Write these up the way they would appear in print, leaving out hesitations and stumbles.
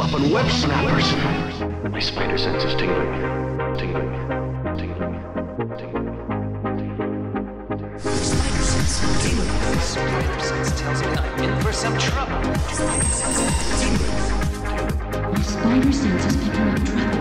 flopping web snappers. My spider sense is tingling. Tingling. Tingling. Tingling. Spider sense tingling. Spider sense tells me I'm in for some trouble. Spider sense tingling. My spider sense is picking up trouble.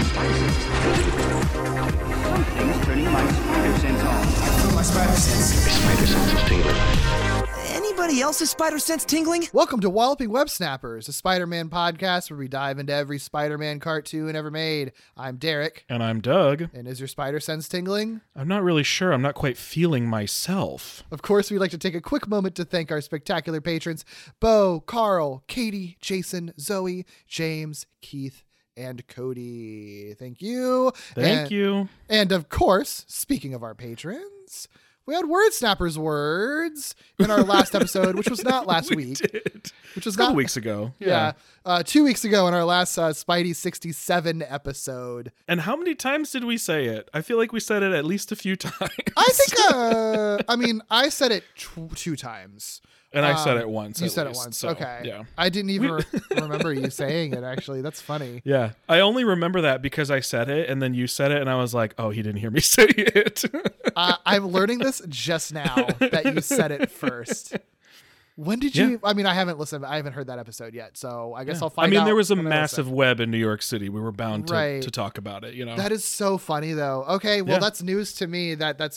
Something's turning my spider sense on. My spider sense. My spider sense is tingling. Anybody else's spider sense tingling? Welcome to Walloping Web Snappers, a Spider-Man podcast where we dive into every Spider-Man cartoon ever made. I'm Derek. And I'm Doug. And is your spider sense tingling? I'm not really sure. I'm not quite feeling myself. Of course, we'd like to take a quick moment to thank our spectacular patrons, Bo, Carl, Katie, Jason, Zoe, James, Keith, and Cody. Thank you. Thank you. And of course, speaking of our patrons, we had Word Snappers words in our last episode, which was not last week. Did. Which was a couple not weeks ago. Yeah. 2 weeks ago in our last Spidey 67 episode. And how many times did we say it? I feel like we said it at least a few times. I think, I said it two times. And I said it once. You said least, it once. so, Okay. Yeah. I didn't even remember you saying it, actually. That's funny. Yeah. I only remember that because I said it and then you said it and I was like, oh, he didn't hear me say it. I'm learning this just now that you said it first. When did you? I mean, I haven't listened. I haven't heard that episode yet, so I guess I'll find out. there was a when I massive listen. web in New York City. We were bound to, Right. to talk about it, you know. That is so funny, though. Okay, well, Yeah. that's news to me.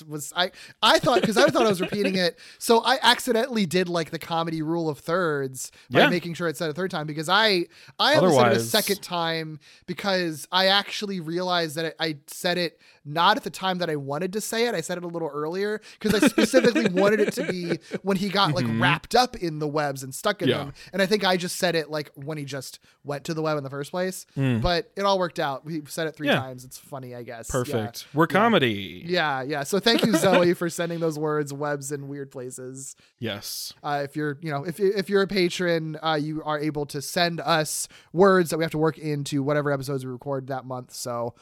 I thought because I thought I was repeating it, so I accidentally did like the comedy rule of thirds by Yeah. making sure it said a third time because I only said it a Otherwise- second time because I actually realized that I said it not at the time that I wanted to say it. I said it a little earlier because I specifically wanted it to be when he got like wrapped up in the webs and stuck in Yeah. them. And I think I just said it like when he just went to the web in the first place. But it all worked out. We said it three Yeah. times. It's funny, I guess. Perfect. Yeah. We're comedy. Yeah. So thank you, Zoe, for sending those words, webs in weird places. Yes. If you're, if you're a patron, you are able to send us words that we have to work into whatever episodes we record that month. So,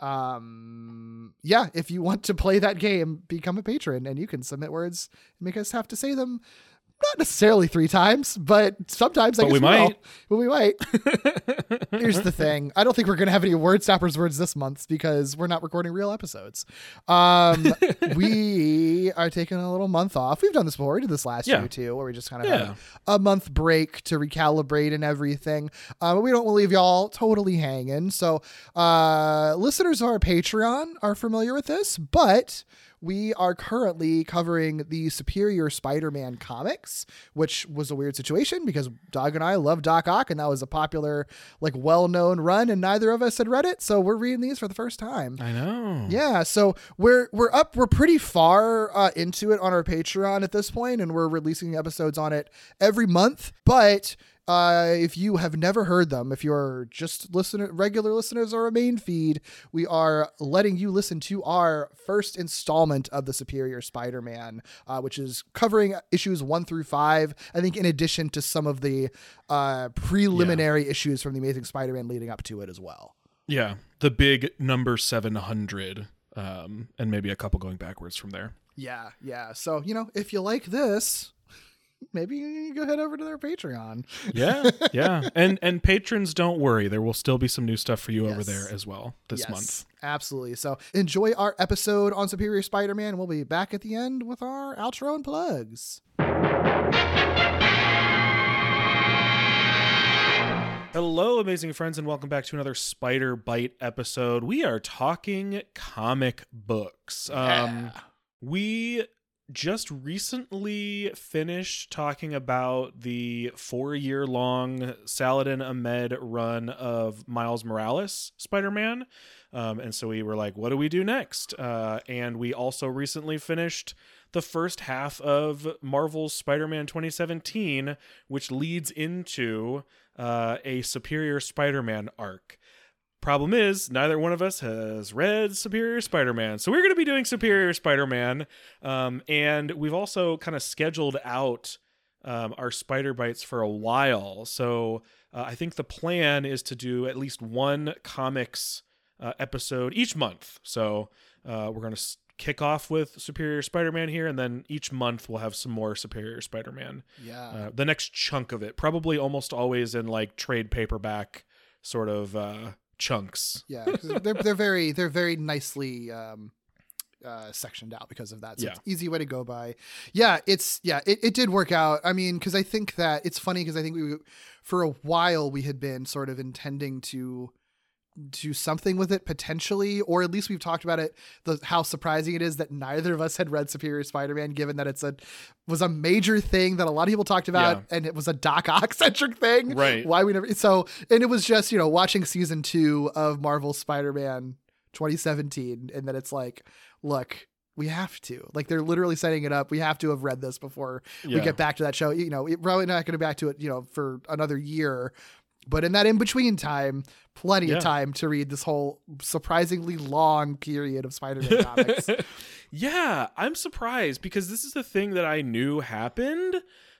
if you want to play that game, become a patron and you can submit words and make us have to say them. Not necessarily three times, but sometimes I But guess we might. But we might. Here's the thing. I don't think we're going to have any Word Snappers words this month because we're not recording real episodes. We are taking a little month off. We've done this before. We did this last year too, where we just kind of had a month break to recalibrate and everything. But we don't want to leave y'all totally hanging. So listeners of our Patreon are familiar with this, but we are currently covering the Superior Spider-Man comics, which was a weird situation because Doug and I love Doc Ock, and that was a popular, like, well-known run, and neither of us had read it, so we're reading these for the first time. I know. Yeah, so we're pretty far into it on our Patreon at this point, and we're releasing episodes on it every month, but if you have never heard them, if you're just regular listeners or a main feed, we are letting you listen to our first installment of the Superior Spider-Man, which is covering issues 1 through 5. I think in addition to some of the preliminary issues from the Amazing Spider-Man leading up to it as well. Yeah. The big number 700, and maybe a couple going backwards from there. Yeah. So, if you like this, maybe you go head over to their Patreon. Yeah. And patrons, don't worry. There will still be some new stuff for you over there as well this month. Absolutely. So enjoy our episode on Superior Spider-Man. We'll be back at the end with our outro and plugs. Hello, amazing friends, and welcome back to another Spider Bite episode. We are talking comic books. We just recently finished talking about the 4-year-long Saladin Ahmed run of Miles Morales Spider-Man. And so we were like, what do we do next? And we also recently finished the first half of Marvel's Spider-Man 2017, which leads into a Superior Spider-Man arc. Problem is, neither one of us has read Superior Spider-Man. So we're going to be doing Superior Spider-Man. And we've also kind of scheduled out our Spider Bites for a while. So I think the plan is to do at least one comics episode each month. So we're going to kick off with Superior Spider-Man here, and then each month we'll have some more Superior Spider-Man. Yeah. The next chunk of it, probably almost always in like trade paperback sort of chunks. Yeah, 'cause they're very nicely sectioned out because of that. So Yeah. it's an easy way to go by. Yeah, it did work out. I mean, because I think that it's funny because I think for a while we had been sort of intending to do something with it potentially, or at least we've talked about it, how surprising it is that neither of us had read Superior Spider-Man, given that was a major thing that a lot of people talked about, and it was a Doc Ock centric thing. Right. Why we never, and it was just, watching season 2 of Marvel's Spider-Man 2017, and then it's like, look, we have to, like, they're literally setting it up. We have to have read this before we get back to that show. We're probably not going to back to it, for another year. But in that in-between time, plenty of time to read this whole surprisingly long period of Spider-Man comics. Yeah, I'm surprised because this is the thing that I knew happened.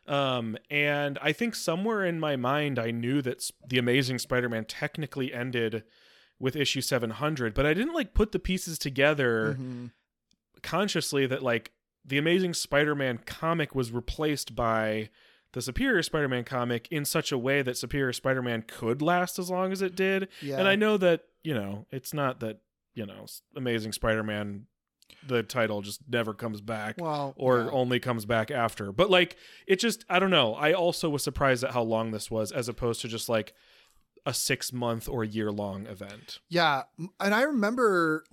And I think somewhere in my mind, I knew that The Amazing Spider-Man technically ended with issue 700, but I didn't put the pieces together consciously that The Amazing Spider-Man comic was replaced by the Superior Spider-Man comic in such a way that Superior Spider-Man could last as long as it did. Yeah. And I know that, it's not that, Amazing Spider-Man, the title just never comes back or only comes back after. But it just, I don't know. I also was surprised at how long this was as opposed to just a 6-month or year-long event. Yeah, and I remember,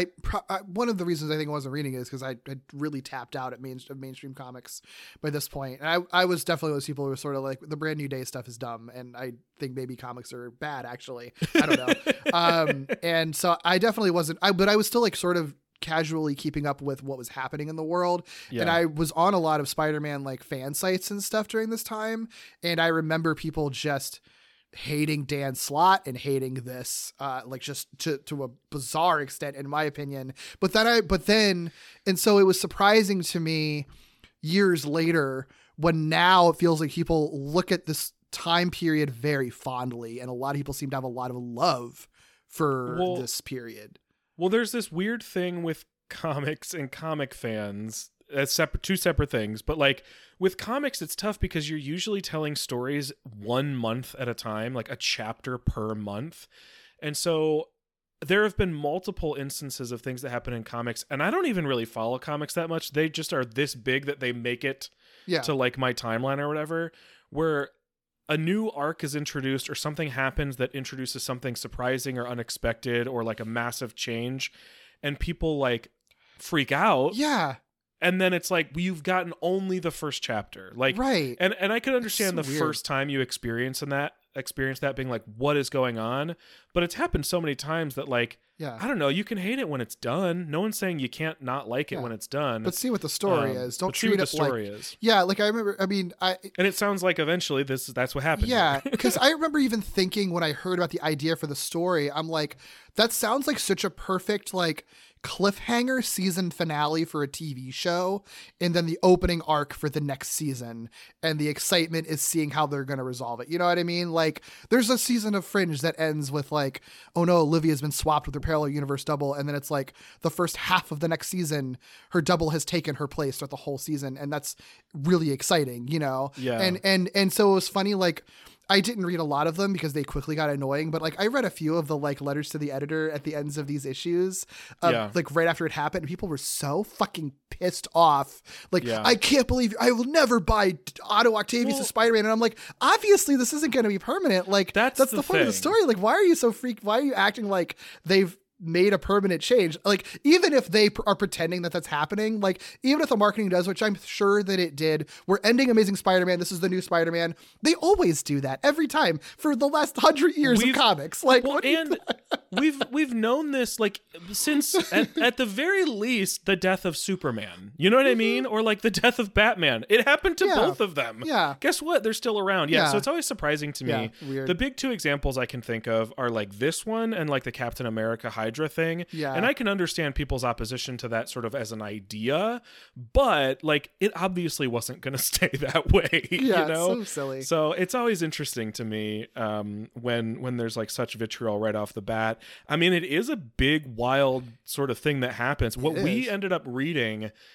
one of the reasons I think I wasn't reading it is because I had really tapped out at mainstream comics by this point. And I was definitely one of those people who were sort of like, the Brand New Day stuff is dumb, and I think maybe comics are bad, actually. I don't know. And so I definitely wasn't, but I was still sort of casually keeping up with what was happening in the world. Yeah. And I was on a lot of Spider-Man fan sites and stuff during this time. And I remember people just hating Dan Slott and hating this, just to a bizarre extent, in my opinion. But so it was surprising to me years later when now it feels like people look at this time period very fondly, and a lot of people seem to have a lot of love for this period. Well, there's this weird thing with comics and comic fans as two separate things, but with comics, it's tough because you're usually telling stories 1 month at a time, a chapter per month. And so there have been multiple instances of things that happen in comics, and I don't even really follow comics that much. They just are this big that they make it to my timeline or whatever, where a new arc is introduced or something happens that introduces something surprising or unexpected or a massive change, and people freak out. Yeah. And then it's you've gotten only the first chapter. Right. And I could understand so the weird. first time you experience that being what is going on? But it's happened so many times that I don't know, you can hate it when it's done. No one's saying you can't not like it when it's done. But see what the story is. Don't treat what it the story is. Yeah, and it sounds like eventually that's what happened. Yeah, because I remember even thinking when I heard about the idea for the story, I'm like, that sounds like such a perfect cliffhanger season finale for a TV show, and then the opening arc for the next season, and the excitement is seeing how they're going to resolve it. You know what I mean? There's a season of Fringe that ends with oh no, Olivia's been swapped with her parallel universe double, and then it's the first half of the next season, her double has taken her place throughout the whole season, and that's really exciting, Yeah. And so it was funny, I didn't read a lot of them because they quickly got annoying, but I read a few of the letters to the editor at the ends of these issues, right after it happened. And people were so fucking pissed off. I can't believe I will never buy Otto Octavius as Spider-Man. And I'm like, obviously this isn't going to be permanent. That's the point of the story. Why are you so freaked? Why are you acting like they've made a permanent change? Even if they are pretending that that's happening, even if the marketing does, which I'm sure that it did, we're ending Amazing Spider-Man, this is the new Spider-Man, they always do that every time for the last 100 years of comics. We've known this since at the very least the death of Superman, you know what I mean, or the death of Batman. It happened to both of them. Guess what, they're still around. So it's always surprising to me. Weird. The big two examples I can think of are this one and the Captain America Hydra thing. And I can understand people's opposition to that sort of as an idea, but it obviously wasn't going to stay that way. You know? It's so silly. So it's always interesting to me when there's such vitriol right off the bat. I mean, it is a big, wild sort of thing that happens. What we ended up reading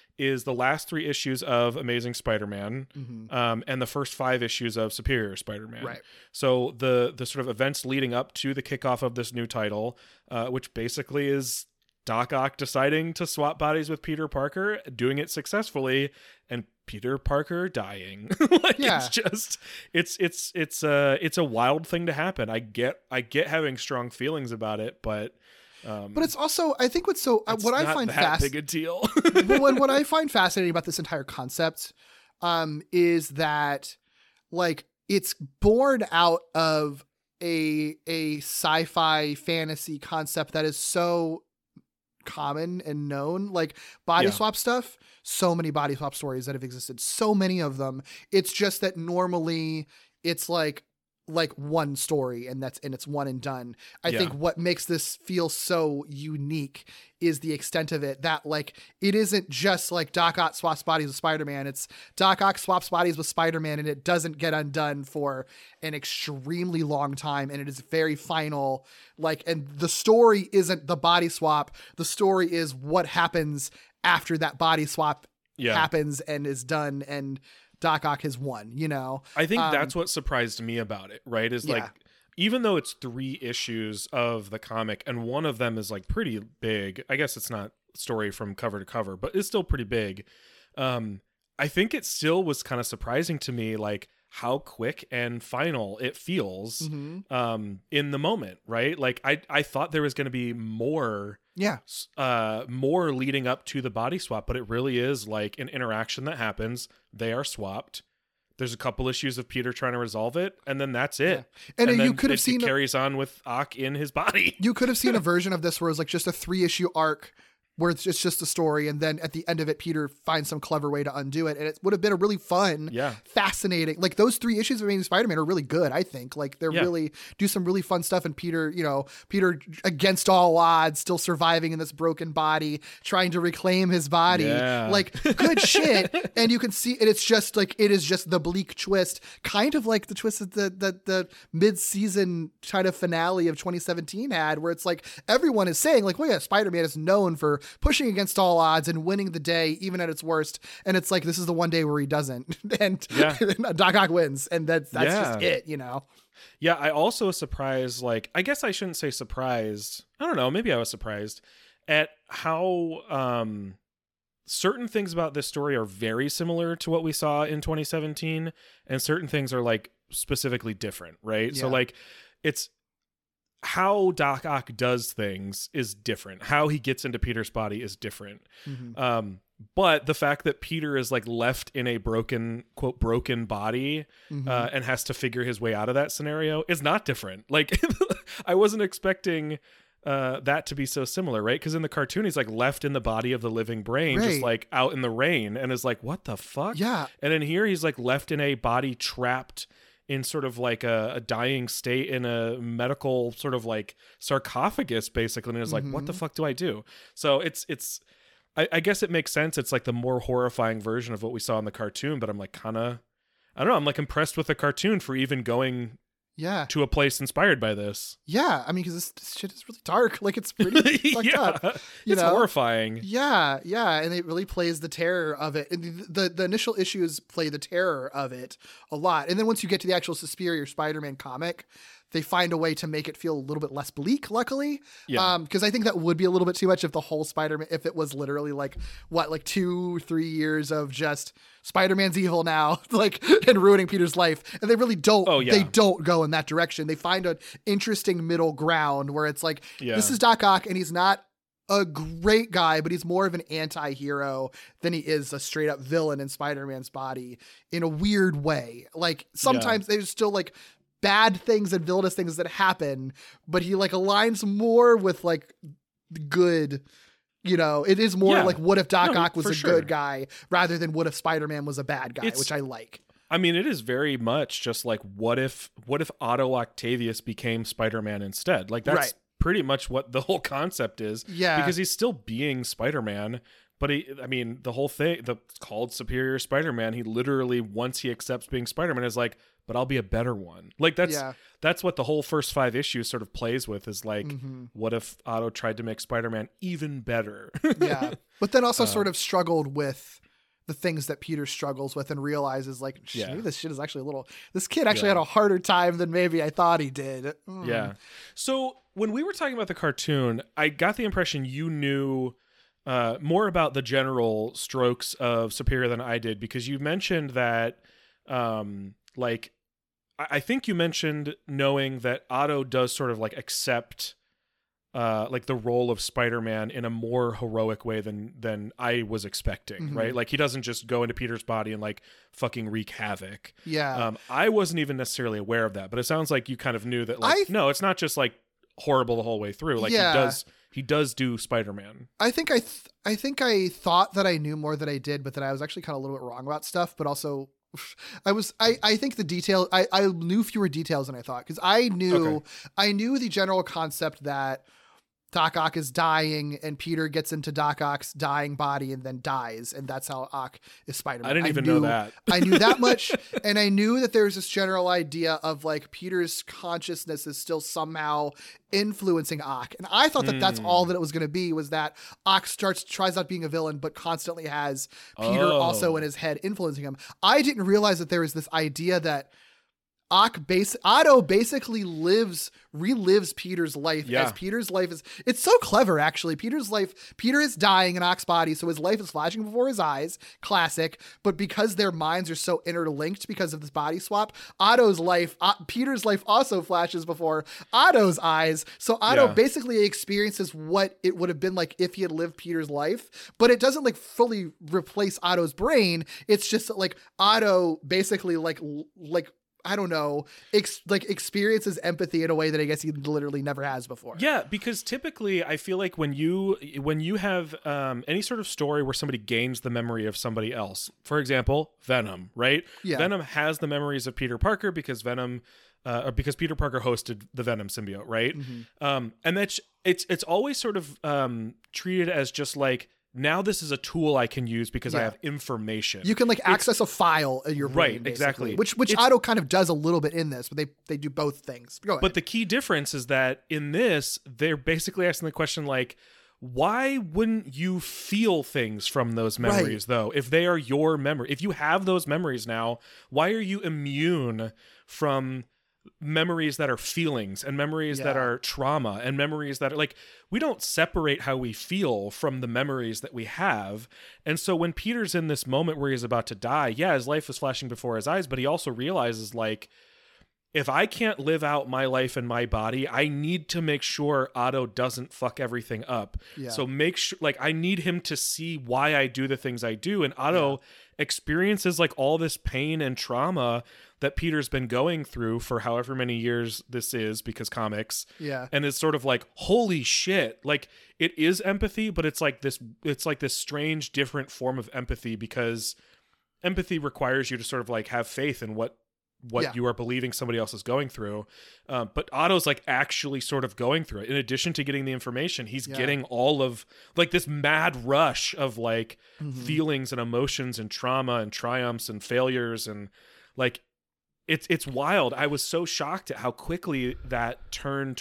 is the last 3 issues of Amazing Spider-Man, and the first 5 issues of Superior Spider-Man. Right. So the sort of events leading up to the kickoff of this new title, which basically is Doc Ock deciding to swap bodies with Peter Parker, doing it successfully, and Peter Parker dying. It's just it's a wild thing to happen. I get having strong feelings about it, but it's also, I think what's so what I find big a deal. what I find fascinating about this entire concept is that like it's born out of a sci-fi fantasy concept that is so common and known, like body swap stuff. So many body swap stories that have existed, so many of them. It's just that normally it's like one story and it's one and done. I think what makes this feel so unique is the extent of it, that like it isn't just like Doc Ock swaps bodies with Spider-Man. It's Doc Ock swaps bodies with Spider-Man and it doesn't get undone for an extremely long time, and it is very final. Like, and the story isn't the body swap. The story is what happens after that body swap happens and is done, and Doc Ock has won, you know? I think that's what surprised me about it, right? Is like, even though it's 3 issues of the comic and one of them is like pretty big, I guess it's not story from cover to cover, but it's still pretty big. I think it still was kind of surprising to me, like how quick and final it feels in the moment, right? Like I thought there was going to be more leading up to the body swap, but it really is like an interaction that happens. They are swapped. There's a couple issues of Peter trying to resolve it, and then that's it. And then you could have seen carries on with Ock in his body. You could have seen a version of this where it's like just a 3-issue arc where it's just a story, and then at the end of it, Peter finds some clever way to undo it, and it would have been a really fun, fascinating. Like those 3 issues of Amazing Spider-Man are really good, I think. Like they're really do some really fun stuff, and Peter against all odds, still surviving in this broken body, trying to reclaim his body, like good shit. And you can see, and it's just like it is just the bleak twist, kind of like the twist that the mid-season kind of finale of 2017 had, where it's like everyone is saying like, well, yeah, Spider-Man is known for pushing against all odds and winning the day even at its worst, and it's like this is the one day where he doesn't, and Doc Ock wins, and that's just it, you know. I also was surprised, like I guess I shouldn't say surprised, I don't know, maybe I was surprised at how certain things about this story are very similar to what we saw in 2017, and certain things are like specifically different, right? So like it's how Doc Ock does things is different. How he gets into Peter's body is different. But the fact that Peter is like left in a broken body and has to figure his way out of that scenario is not different. Like I wasn't expecting that to be so similar, right? Because in the cartoon, he's like left in the body of the living Brain, just like out in the rain, and is like, what the fuck? Yeah. And in here, he's like left in a body trapped in sort of like a dying state in a medical sort of like sarcophagus, basically. And it's like, what the fuck do I do? So I guess it makes sense. It's like the more horrifying version of what we saw in the cartoon, but I'm like I don't know. I'm like impressed with the cartoon for even going to a place inspired by this. Yeah. I mean, because this shit is really dark. Like it's pretty fucked up. It's horrifying. Yeah. And it really plays the terror of it. And the initial issues play the terror of it a lot. And then once you get to the actual Superior Spider-Man comic, they find a way to make it feel a little bit less bleak, luckily. Because I think that would be a little bit too much if the whole Spider-Man, if it was literally like 2-3 years of just Spider-Man's evil now, like, and ruining Peter's life. And they really don't, they don't go in that direction. They find an interesting middle ground where it's like, this is Doc Ock, and he's not a great guy, but he's more of an anti-hero than he is a straight up villain in Spider-Man's body in a weird way. Like sometimes there's still like bad things and villainous things that happen, but he like aligns more with like good, you know, it is more like what if Doc Ock was a good guy rather than what if Spider-Man was a bad guy, which I like. I mean, it is very much just like what if Otto Octavius became Spider-Man instead? Like that's pretty much what the whole concept is. Yeah. Because he's still being Spider-Man, but the whole thing, called Superior Spider-Man, he literally, once he accepts being Spider-Man, is like, but I'll be a better one. Like that's what the whole first 5 issues sort of plays with, is like, what if Otto tried to make Spider-Man even better? Yeah. But then also sort of struggled with the things that Peter struggles with and realizes like, maybe this shit is actually this kid actually had a harder time than maybe I thought he did. Yeah. So when we were talking about the cartoon, I got the impression you knew more about the general strokes of Superior than I did, because you mentioned that, like, I think you mentioned knowing that Otto does sort of like accept like the role of Spider-Man in a more heroic way than I was expecting, right? Like, he doesn't just go into Peter's body and like fucking wreak havoc. Yeah. I wasn't even necessarily aware of that, but it sounds like you kind of knew that, like, no, it's not just like horrible the whole way through. Like, he does do Spider-Man. I think I thought that I knew more than I did, but that I was actually kind of a little bit wrong about stuff, but also I think the detail, I knew fewer details than I thought, because I knew the general concept that Doc Ock is dying and Peter gets into Doc Ock's dying body and then dies. And that's how Ock is Spider-Man. I didn't even know that. I knew that much. And I knew that there's this general idea of like Peter's consciousness is still somehow influencing Ock. And I thought that that's all that it was going to be, was that Ock tries out being a villain, but constantly has Peter also in his head influencing him. I didn't realize that there was this idea that Otto basically relives Peter's life as Peter's life is. It's so clever, actually. Peter is dying in Ock's body, so his life is flashing before his eyes. Classic. But because their minds are so interlinked because of this body swap, Peter's life also flashes before Otto's eyes. So Otto basically experiences what it would have been like if he had lived Peter's life, but it doesn't like fully replace Otto's brain. It's just that, like, Otto basically like I don't know, experiences empathy in a way that I guess he literally never has before. Yeah, because typically I feel like when you have any sort of story where somebody gains the memory of somebody else, for example, Venom, right? Yeah. Venom has the memories of Peter Parker because because Peter Parker hosted the Venom symbiote, right? And that's it's always sort of treated as just like, now this is a tool I can use because I have information. You can like access a file in your brain, right? Exactly. Which Otto kind of does a little bit in this, but they do both things. Go ahead. But the key difference is that in this, they're basically asking the question like, why wouldn't you feel things from those memories though? If they are your memory, if you have those memories now, why are you immune from memories that are feelings and memories that are trauma and memories that are like, we don't separate how we feel from the memories that we have. And so when Peter's in this moment where he's about to die, his life is flashing before his eyes, but he also realizes like, if I can't live out my life in my body, I need to make sure Otto doesn't fuck everything up. So make sure, like, I need him to see why I do the things I do. And Otto experiences like all this pain and trauma that Peter's been going through for however many years this is, because comics. And it's sort of like, holy shit. Like, it is empathy, but it's like this strange, different form of empathy, because empathy requires you to sort of like have faith in what you are believing somebody else is going through. But Otto's like actually sort of going through it. In addition to getting the information, he's getting all of like this mad rush of like feelings and emotions and trauma and triumphs and failures. And like, it's wild. I was so shocked at how quickly that turn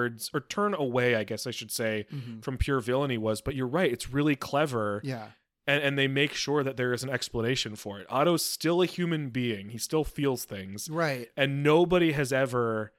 away, I guess I should say, from pure villainy was. But you're right. It's really clever. And they make sure that there is an explanation for it. Otto's still a human being. He still feels things. Right. And nobody has ever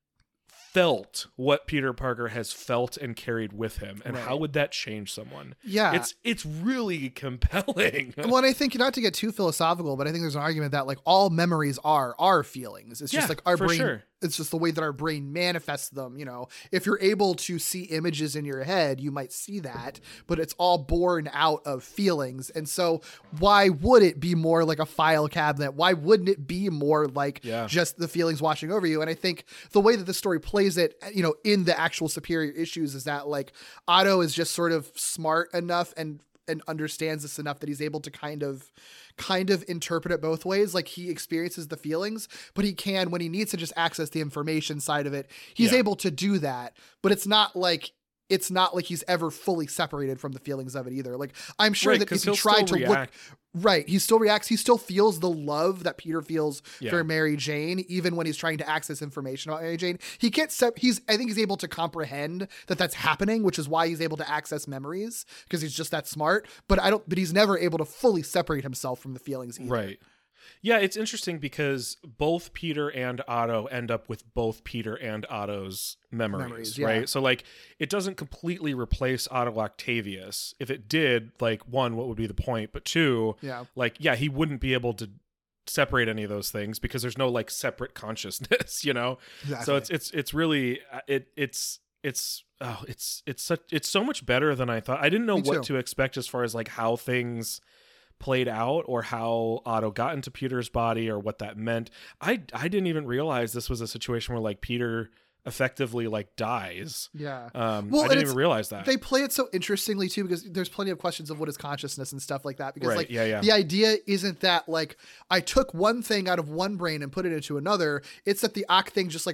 felt what Peter Parker has felt and carried with him. And how would that change someone? It's really compelling. Well, and I think, not to get too philosophical, but I think there's an argument that like all memories are our feelings. It's just like our brain. Sure. It's just the way that our brain manifests them. You know, if you're able to see images in your head, you might see that, but it's all born out of feelings. And so why would it be more like a file cabinet? Why wouldn't it be more like just the feelings washing over you? And I think the way that the story plays it, you know, in the actual Superior issues is that like Otto is just sort of smart enough and understands this enough that he's able to kind of interpret it both ways. Like, he experiences the feelings, but he can, when he needs to just access the information side of it, he's able to do that. But it's not like it's not like he's ever fully separated from the feelings of it either. Like, I'm sure Right, that 'cause if he he'll tried to still look react. right, he still reacts. He still feels the love that Peter feels Yeah. for Mary Jane, even when he's trying to access information about Mary Jane. He can't I think he's able to comprehend that that's happening, which is why he's able to access memories, because he's just that smart. But he's never able to fully separate himself from the feelings either. Right. Yeah, it's interesting because both Peter and Otto end up with both Peter and Otto's memories, yeah. right? So like it doesn't completely replace Otto Octavius. If it did, like, one, what would be the point? But two, Yeah. like, yeah, he wouldn't be able to separate any of those things because there's no like separate consciousness, you know? Exactly. So it's really it's so much better than I thought. I didn't know Me what too. to expect as far as like how things played out or how Otto got into Peter's body or what that meant. I didn't even realize this was a situation where like Peter effectively like dies. Yeah. I and didn't it's- even realize that. They play it so interestingly too, because there's plenty of questions of what is consciousness and stuff like that. Because Right, like yeah. the idea isn't that like I took one thing out of one brain and put it into another. It's that the Ock thing just like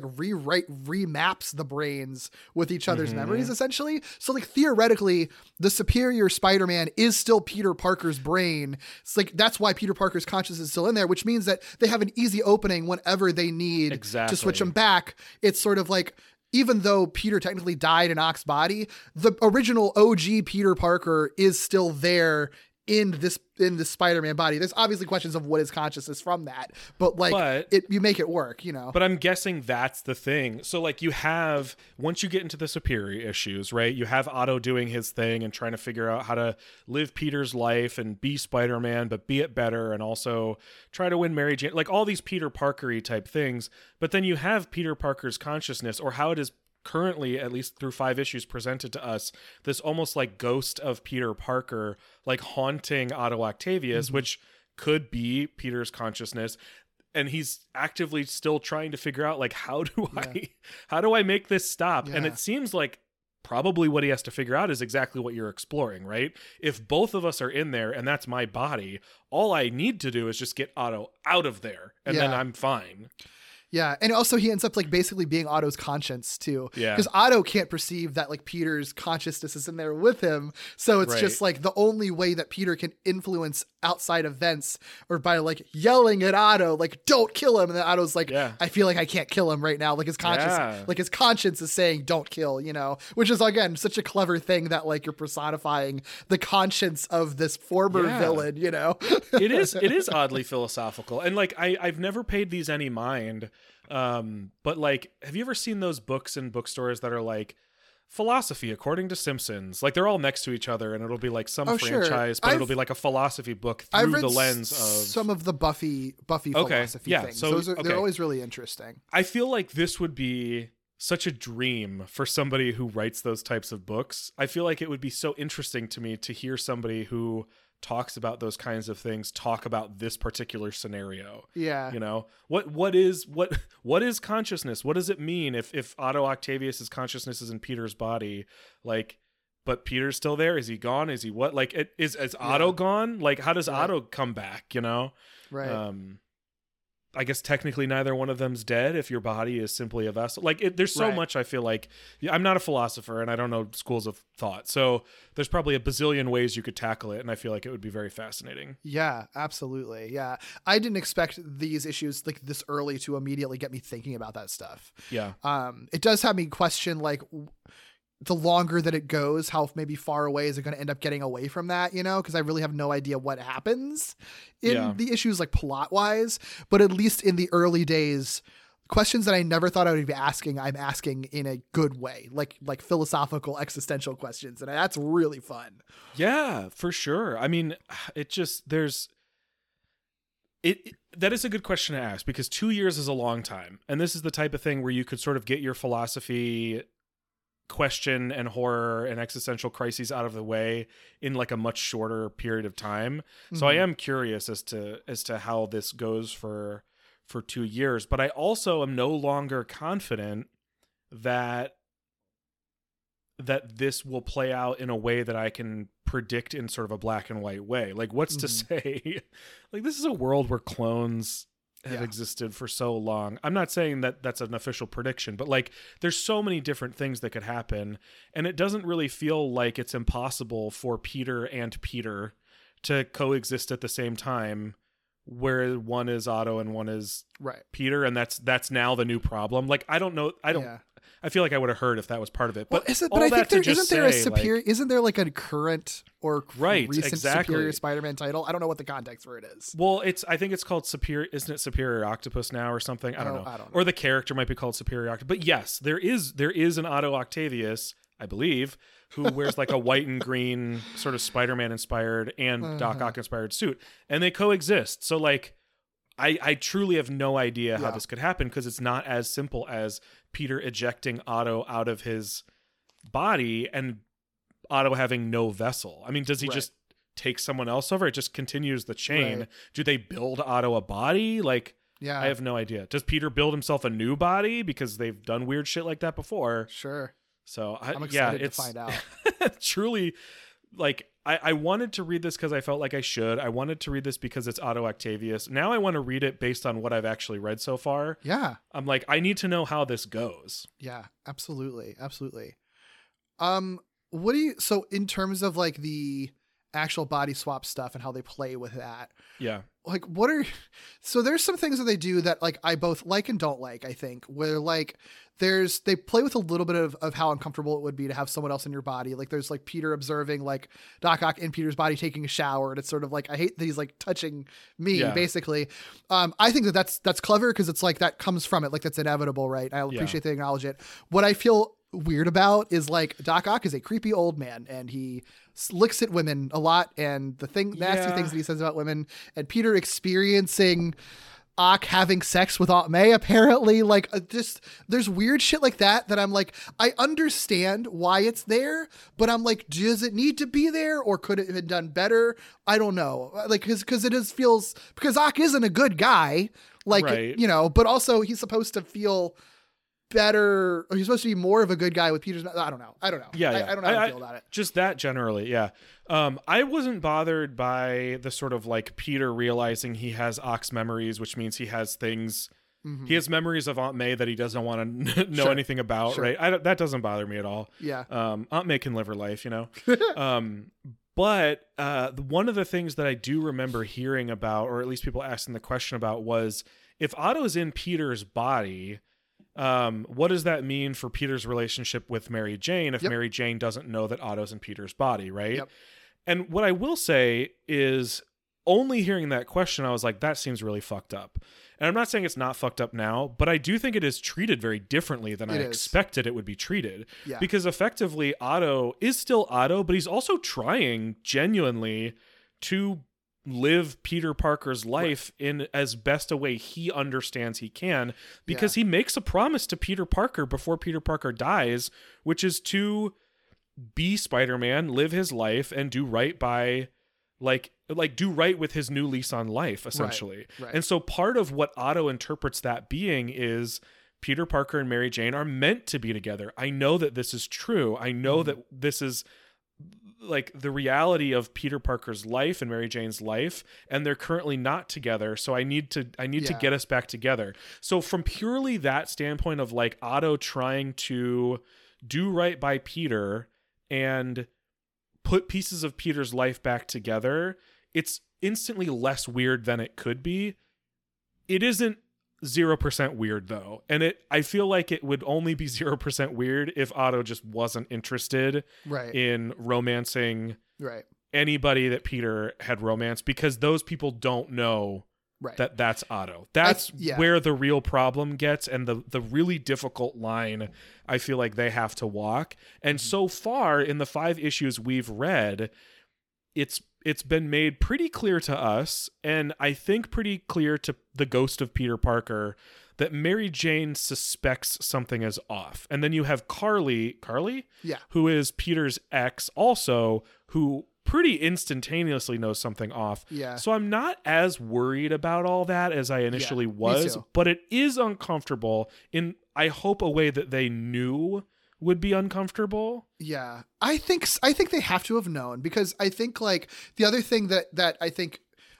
remaps the brains with each other's Mm-hmm. memories essentially. So like theoretically, the superior Spider-Man is still Peter Parker's brain. It's like that's why Peter Parker's consciousness is still in there, which means that they have an easy opening whenever they need to switch Exactly. him back. It's sort of like, even though Peter technically died in Ock's body, the original OG Peter Parker is still there in this Spider-Man body. There's obviously questions of what is consciousness from that, but you make it work, you know. But I'm guessing that's the thing. So like you have, once you get into the superior issues, right? You have Otto doing his thing and trying to figure out how to live Peter's life and be Spider-Man, but be it better, and also try to win Mary Jane, like all these Peter Parker-y type things. But then you have Peter Parker's consciousness, or how it is currently, at least through 5 issues, presented to us, this almost like ghost of Peter Parker, like haunting Otto Octavius, which could be Peter's consciousness. And he's actively still trying to figure out like, how do I make this stop? And Yeah. it seems like probably what he has to figure out is exactly what you're exploring, right? If both of us are in there and that's my body, all I need to do is just get Otto out of there, and then Yeah. I'm fine. Yeah, and also he ends up like basically being Otto's conscience too. Yeah. Because Otto can't perceive that like Peter's consciousness is in there with him. So it's just Right. like the only way that Peter can influence outside events or by like yelling at Otto, like, don't kill him. And then Otto's like, Yeah. I feel like I can't kill him right now. Like his conscience is saying don't kill, you know, which is again such a clever thing that like you're personifying the conscience of this former Yeah. villain, you know? It is oddly philosophical, and like I've never paid these any mind, but like, have you ever seen those books in bookstores that are like philosophy according to Simpsons? Like they're all next to each other, and it'll be like some Oh, sure. franchise, but it'll be like a philosophy book I've through read the lens of some of the Buffy Okay, philosophy yeah, things. so- Those are okay. they're always really interesting. I feel like this would be such a dream for somebody who writes those types of books. I feel like it would be so interesting to me to hear somebody who talks about those kinds of things talk about this particular scenario. Yeah. You know, what is consciousness? What does it mean if Otto Octavius's consciousness is in Peter's body? Like, but Peter's still there. Is he gone? Is he what? Like, is Otto gone? Like, how does Otto come back? You know, Right. I guess technically neither one of them's dead if your body is simply a vessel. Like there's so Right. much, I feel like, I'm not a philosopher and I don't know schools of thought. So there's probably a bazillion ways you could tackle it. And I feel like it would be very fascinating. Yeah, absolutely. Yeah. I didn't expect these issues like this early to immediately get me thinking about that stuff. Yeah. It does have me question like the longer that it goes, how maybe far away is it going to end up getting away from that, you know? Because I really have no idea what happens in Yeah. the issues like plot wise, but at least in the early days, questions that I never thought I would be asking, I'm asking in a good way, like philosophical existential questions. And that's really fun. Yeah, for sure. I mean, it just, that is a good question to ask, because 2 years is a long time. And this is the type of thing where you could sort of get your philosophy question and horror and existential crises out of the way in like a much shorter period of time. So I am curious as to how this goes for 2 years, but I also am no longer confident that this will play out in a way that I can predict in sort of a black and white way. Like, what's to say? Like, this is a world where clones have existed for so long. I'm not saying that that's an official prediction, but like there's so many different things that could happen, and it doesn't really feel like it's impossible for Peter and Peter to coexist at the same time, where one is Otto and one is Peter, and that's now the new problem. Like I don't know. I feel like I would have heard if that was part of it. But But I think isn't there a superior? Isn't there like a current or recent Superior Spider-Man title? I don't know what the context for it is. Well, I think it's called Superior. Isn't it Superior Octopus now or something? I don't know. Or the character might be called Superior Octopus. But yes, there is an Otto Octavius, I believe, who wears like a white and green sort of Spider-Man inspired and Doc Ock inspired suit, and they coexist. So like, I truly have no idea how this could happen, because it's not as simple as Peter ejecting Otto out of his body and Otto having no vessel. I mean, does he just take someone else over? It just continues the chain. Right. Do they build Otto a body? Like, I have no idea. Does Peter build himself a new body? Because they've done weird shit like that before. Sure. So I'm excited to find out. Truly, like, I wanted to read this because I felt like I should. I wanted to read this because it's Otto Octavius. Now I want to read it based on what I've actually read so far. Yeah. I'm like, I need to know how this goes. Yeah, absolutely. Absolutely. So in terms of like the actual body swap stuff and how they play with that. Yeah. Like so there's some things that they do that like I both like and don't like, I think, where like they play with a little bit of how uncomfortable it would be to have someone else in your body. Like there's like Peter observing like Doc Ock in Peter's body taking a shower, and it's sort of like, I hate that he's like touching me, basically. I think that's clever, because it's like that comes from it, like that's inevitable, right? I appreciate they acknowledge it. What I feel weird about is like Doc Ock is a creepy old man, and he looks at women a lot, and the nasty things that he says about women, and Peter experiencing Ock having sex with Aunt May, apparently, like just there's weird shit like that I'm like, I understand why it's there, but I'm like, does it need to be there, or could it have been done better? I don't know, like because Ock isn't a good guy, like but also he's supposed to feel better, or he's supposed to be more of a good guy with Peter's. I don't know. I don't know how to feel about it. Just that generally. Yeah. I wasn't bothered by the sort of like Peter realizing he has Ock's memories, which means he has things, he has memories of Aunt May that he doesn't want to know anything about. Right. That doesn't bother me at all. Yeah. Aunt May can live her life, But one of the things that I do remember hearing about, or at least people asking the question about, was if Otto's in Peter's body, what does that mean for Peter's relationship with Mary Jane if Mary Jane doesn't know that Otto's in Peter's body, right? Yep. And what I will say is, only hearing that question, I was like, that seems really fucked up. And I'm not saying it's not fucked up now, but I do think it is treated very differently than I expected it would be treated. Yeah. Because effectively, Otto is still Otto, but he's also trying genuinely to live Peter Parker's life in as best a way he understands he can, because he makes a promise to Peter Parker before Peter Parker dies, which is to be Spider-Man, live his life, and do right by like do right with his new lease on life, essentially. Right. And so part of what Otto interprets that being is Peter Parker and Mary Jane are meant to be together. I know that this is true. I know that this is like the reality of Peter Parker's life and Mary Jane's life, and they're currently not together. So I need to get us back together. So from purely that standpoint of like Otto trying to do right by Peter and put pieces of Peter's life back together, it's instantly less weird than it could be. It isn't 0% weird though, and I feel like it would only be 0% weird if Otto just wasn't interested in romancing anybody that Peter had romanced, because those people don't know that that's Otto. That's where the real problem gets, and the really difficult line I feel like they have to walk. And so far in the 5 issues we've read, it's been made pretty clear to us, and I think pretty clear to the ghost of Peter Parker, that Mary Jane suspects something is off. And then you have Carly, who is Peter's ex also, who pretty instantaneously knows something off. Yeah. So I'm not as worried about all that as I initially was, but it is uncomfortable in, I hope, a way that they knew would be uncomfortable. Yeah. I think they have to have known, because I think like the other thing that I think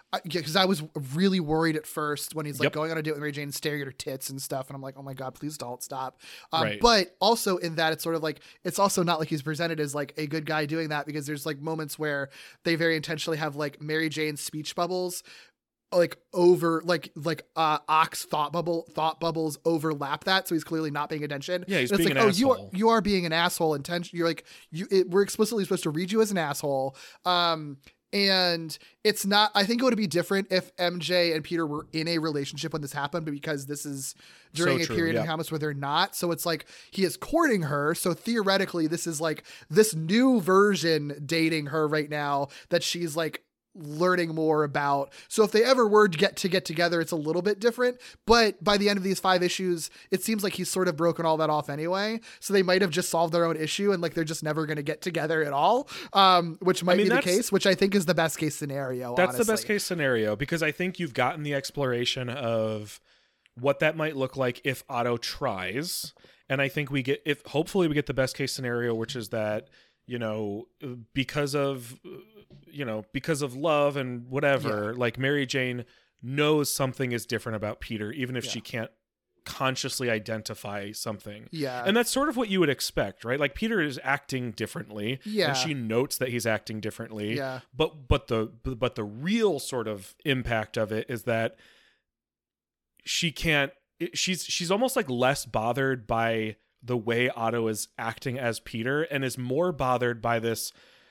because I was really worried at first when he's like Yep. going on a date with Mary Jane, staring at her tits and stuff, and I'm like, oh my god, please don't stop. Right. But also in that, it's sort of like, it's also not like he's presented as like a good guy doing that, because there's like moments where they very intentionally have like Mary Jane's speech bubbles like over Ock's thought bubbles overlap that, so he's clearly not paying attention. Yeah, he's and it's being like, an oh, asshole. you are being an asshole. You're like, we're explicitly supposed to read you as an asshole. And it's not, I think it would be different if MJ and Peter were in a relationship when this happened, but because this is during So a true, period in yeah. comics where they're not. So it's like he is courting her. So theoretically, this is like this new version dating her right now that she's like learning more about. So if they ever were to get together, it's a little bit different. But by the end of these 5 issues, it seems like he's sort of broken all that off anyway. So they might have just solved their own issue and like they're just never going to get together at all, which might be the case, which I think is the best case scenario. That's honestly. the best case scenario, because I think you've gotten the exploration of what that might look like if Otto tries. And I think hopefully we get the best case scenario, which is that, because of love and whatever, like Mary Jane knows something is different about Peter, even if she can't consciously identify something. Yeah. And that's sort of what you would expect, right? Like Peter is acting differently. Yeah. And she notes that he's acting differently. Yeah. But the real sort of impact of it is that she's almost like less bothered by the way Otto is acting as Peter, and is more bothered by this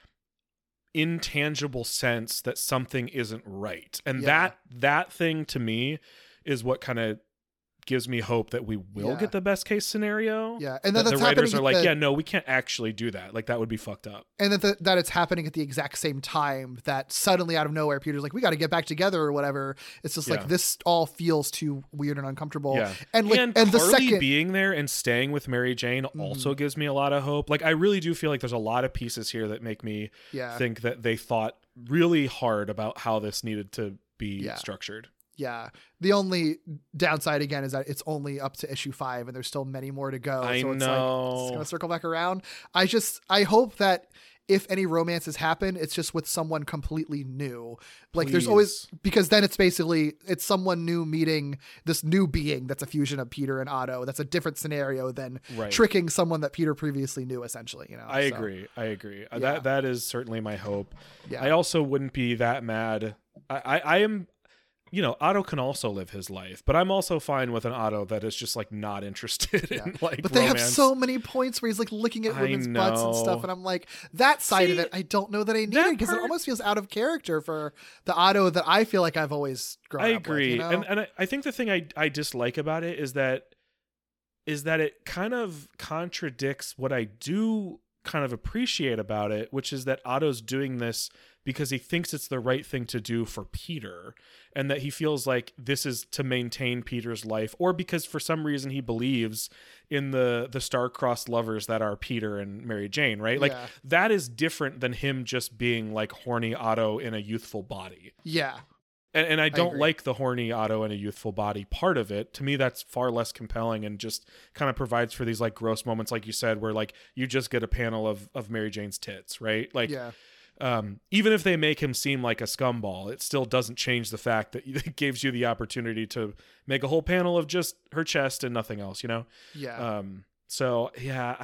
intangible sense that something isn't right. And that thing to me is what kind of gives me hope that we will get the best case scenario. Yeah. And then that that's the writers are happening like, no, we can't actually do that. Like that would be fucked up. And that it's happening at the exact same time that suddenly out of nowhere, Peter's like, we got to get back together or whatever. It's just like, this all feels too weird and uncomfortable. Yeah. And like, and the Carly second being there and staying with Mary Jane also gives me a lot of hope. Like I really do feel like there's a lot of pieces here that make me think that they thought really hard about how this needed to be structured. Yeah. The only downside again is that it's only up to issue 5 and there's still many more to go. I so it's know. like, it's going to circle back around. I hope that if any romances happen, it's just with someone completely new. Like there's always, because then it's someone new meeting this new being that's a fusion of Peter and Otto. That's a different scenario than tricking someone that Peter previously knew, essentially. I agree. Yeah. That is certainly my hope. Yeah. I also wouldn't be that mad. I am, Otto can also live his life, but I'm also fine with an Otto that is just like not interested in like But they romance. have so many points where he's like looking at women's butts and stuff, and I'm like, that side of it, I don't know that I need it, because it almost feels out of character for the Otto that I feel like I've always grown up with. I agree. And I think the thing I dislike about it is that it kind of contradicts what I do kind of appreciate about it, which is that Otto's doing this because he thinks it's the right thing to do for Peter, and that he feels like this is to maintain Peter's life, or because for some reason he believes in the star-crossed lovers that are Peter and Mary Jane, right? Like that is different than him just being like horny Otto in a youthful body. Yeah. And I don't like the horny Otto in a youthful body part of it. To me, that's far less compelling and just kind of provides for these like gross moments, like you said, where like you just get a panel of Mary Jane's tits, right? Like, even if they make him seem like a scumball, it still doesn't change the fact that it gives you the opportunity to make a whole panel of just her chest and nothing else, Yeah. So yeah,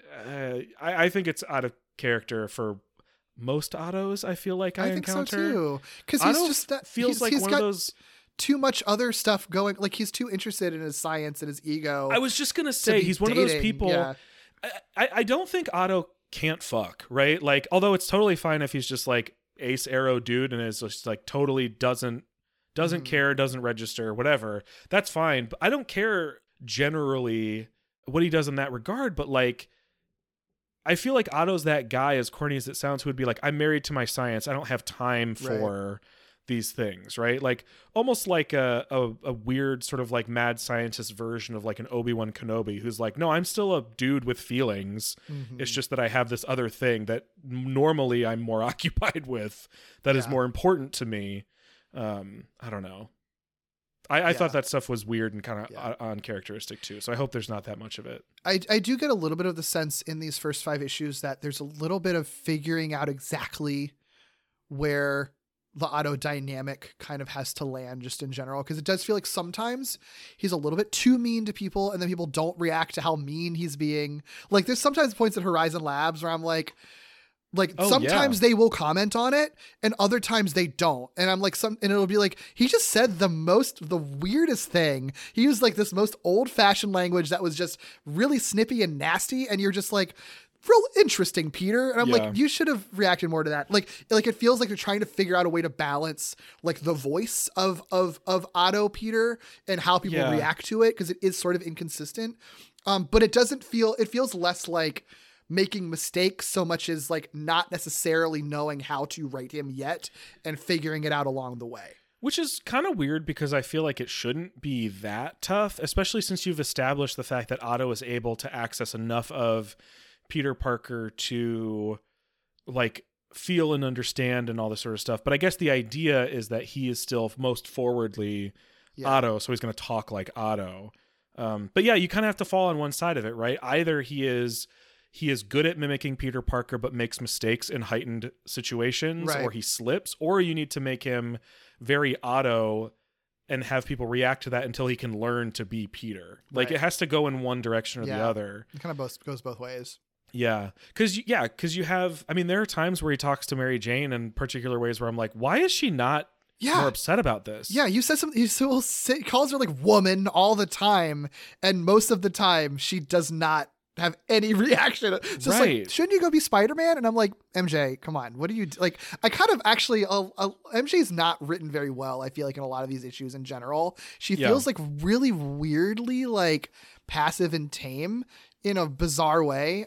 I think it's out of character for most Ottos. I feel like I think encounter. so too, because Otto he's just feels like one of those. Too much other stuff going. Like he's too interested in his science and his ego. I was just gonna say he's one of those people. Yeah. I don't think Otto can't fuck, right? Like, although it's totally fine if he's just like ace arrow dude and is just like totally doesn't care, doesn't register, whatever. That's fine. But I don't care generally what he does in that regard. But like, I feel like Otto's that guy, as corny as it sounds, who would be like, I'm married to my science. I don't have time for these things, right? Like almost like a weird sort of like mad scientist version of like an Obi-Wan Kenobi, who's like, no, I'm still a dude with feelings. It's just that I have this other thing that normally I'm more occupied with that is more important to me. I don't know. I thought that stuff was weird and kind of uncharacteristic too. So I hope there's not that much of it. I do get a little bit of the sense in these first 5 issues that there's a little bit of figuring out exactly where the Otto dynamic kind of has to land just in general, because it does feel like sometimes he's a little bit too mean to people, and then people don't react to how mean he's being. Like there's sometimes points at Horizon Labs where I'm like Oh, sometimes yeah. they will comment on it and other times they don't, and I'm like and it'll be like, he just said the weirdest thing. He used like this most old-fashioned language that was just really snippy and nasty, and you're just like, real interesting, Peter. And I'm Yeah. like, you should have reacted more to that. Like it feels like they're trying to figure out a way to balance like the voice of Otto Peter and how people Yeah. react to it, because it is sort of inconsistent. But it feels less like making mistakes so much as like not necessarily knowing how to write him yet and figuring it out along the way. Which is kind of weird, because I feel like it shouldn't be that tough, especially since you've established the fact that Otto is able to access enough of Peter Parker to like feel and understand and all this sort of stuff. But I guess the idea is that he is still most forwardly Otto, so he's going to talk like Otto. But yeah, you kind of have to fall on one side of it, right? Either he is good at mimicking Peter Parker but makes mistakes in heightened situations, Right. or he slips, or you need to make him very Otto and have people react to that until he can learn to be Peter. Like Right. it has to go in one direction or the Yeah. other. It kind of goes both ways. Yeah. Cause you have, I mean, there are times where he talks to Mary Jane in particular ways where I'm like, why is she not Yeah. more upset about this? Yeah, you said something. He calls her like woman all the time, and most of the time she does not have any reaction. It's just Right. like, shouldn't you go be Spider-Man? And I'm like, MJ, come on, what do you like? I kind of actually, MJ's not written very well, I feel like, in a lot of these issues in general. She Yeah. feels like really weirdly like passive and tame in a bizarre way.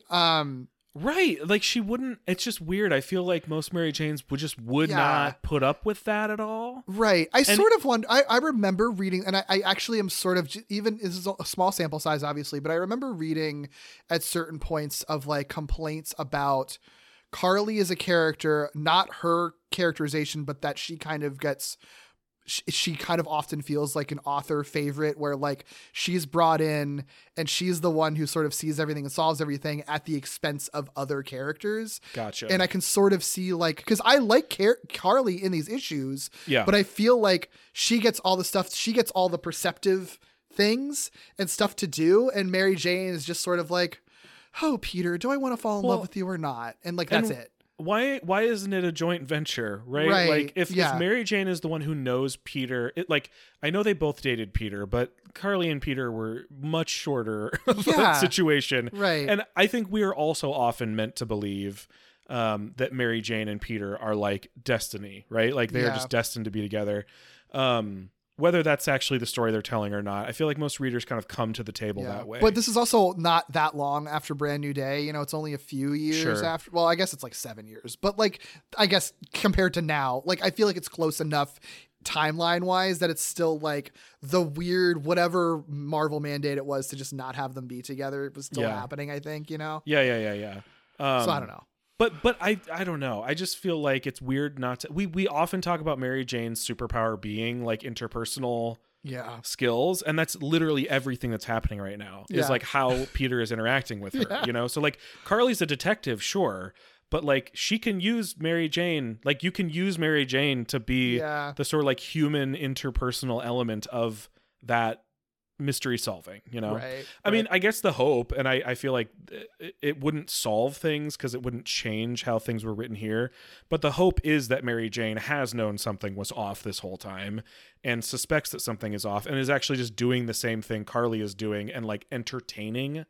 Right. Like she wouldn't, it's just weird. I feel like most Mary Janes would Yeah. not put up with that at all. Right. I sort of wonder, I remember reading, and I actually am sort of, even, this is a small sample size, obviously, but I remember reading at certain points of like complaints about Carly as a character, not her characterization, but that she kind of gets, she kind of often feels like an author favorite, where like she's brought in and she's the one who sort of sees everything and solves everything at the expense of other characters. Gotcha. And I can sort of see like, because I like Carly in these issues, Yeah. but I feel like she gets all the stuff, she gets all the perceptive things and stuff to do, and Mary Jane is just sort of like, oh, Peter, do I want to fall in love Well, with you or not? And like, that's and it. Why isn't it a joint venture, right? Right, Like if yeah. Mary Jane is the one who knows Peter, like I know they both dated Peter, but Carly and Peter were much shorter of Yeah. a situation. Right. And I think we are also often meant to believe that Mary Jane and Peter are like destiny, right? Like they're Yeah. just destined to be together. Whether that's actually the story they're telling or not, I feel like most readers kind of come to the table that way. But this is also not that long after Brand New Day. You know, it's only a few years Sure. after. Well, I guess it's like 7 years, but like, I guess compared to now, like, I feel like it's close enough timeline wise that it's still like the weird, whatever Marvel mandate it was to just not have them be together. It was still Yeah. happening, I think, you know? Yeah. So I don't know. But I don't know. I just feel like it's weird not to. We often talk about Mary Jane's superpower being like interpersonal Yeah. skills, and that's literally everything that's happening right now. Yeah. Is like how Peter is interacting with her. Yeah. You know, so like Carly's a detective, sure, but like she can use Mary Jane. Like you can use Mary Jane to be Yeah. the sort of like human interpersonal element of that mystery solving, you know? Right. I mean, I guess the hope, and I feel like it wouldn't solve things because it wouldn't change how things were written here, but the hope is that Mary Jane has known something was off this whole time and suspects that something is off and is actually just doing the same thing Carly is doing and like entertaining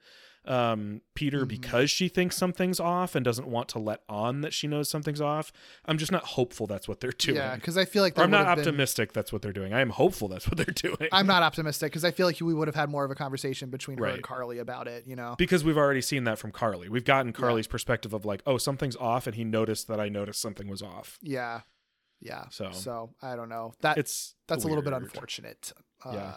Peter because she thinks something's off and doesn't want to let on that she knows something's off. I'm just not hopeful that's what they're doing. Yeah, because I feel like Or I'm there not would've been- optimistic that's what they're doing. I am hopeful that's what they're doing. I'm not optimistic because I feel like we would have had more of a conversation between her Right. and Carly about it, you know? Because we've already seen that from Carly. We've gotten Carly's perspective of like, oh, something's off, and he noticed that I noticed something was off. Yeah. Yeah. So I don't know. That's a little bit weird. unfortunate. Yeah.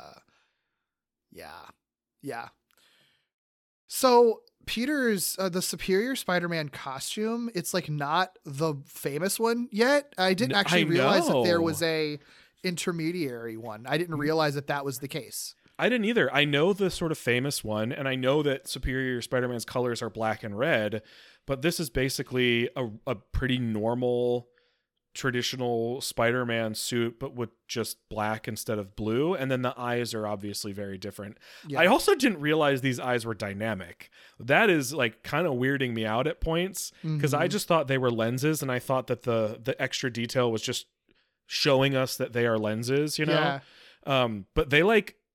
Yeah. So Peter's the Superior Spider-Man costume, it's like not the famous one yet. I didn't actually realize that there know. was a intermediary one. I didn't realize that was the case. I didn't either. I know the sort of famous one, and I know that Superior Spider-Man's colors are black and red, but this is basically a pretty normal traditional Spider-Man suit, but with just black instead of blue. And then the eyes are obviously very different. Yeah. I also didn't realize these eyes were dynamic. That is like kind of weirding me out at points, because I just thought they were lenses, and I thought that the extra detail was just showing us that they are lenses, you know? Yeah. But they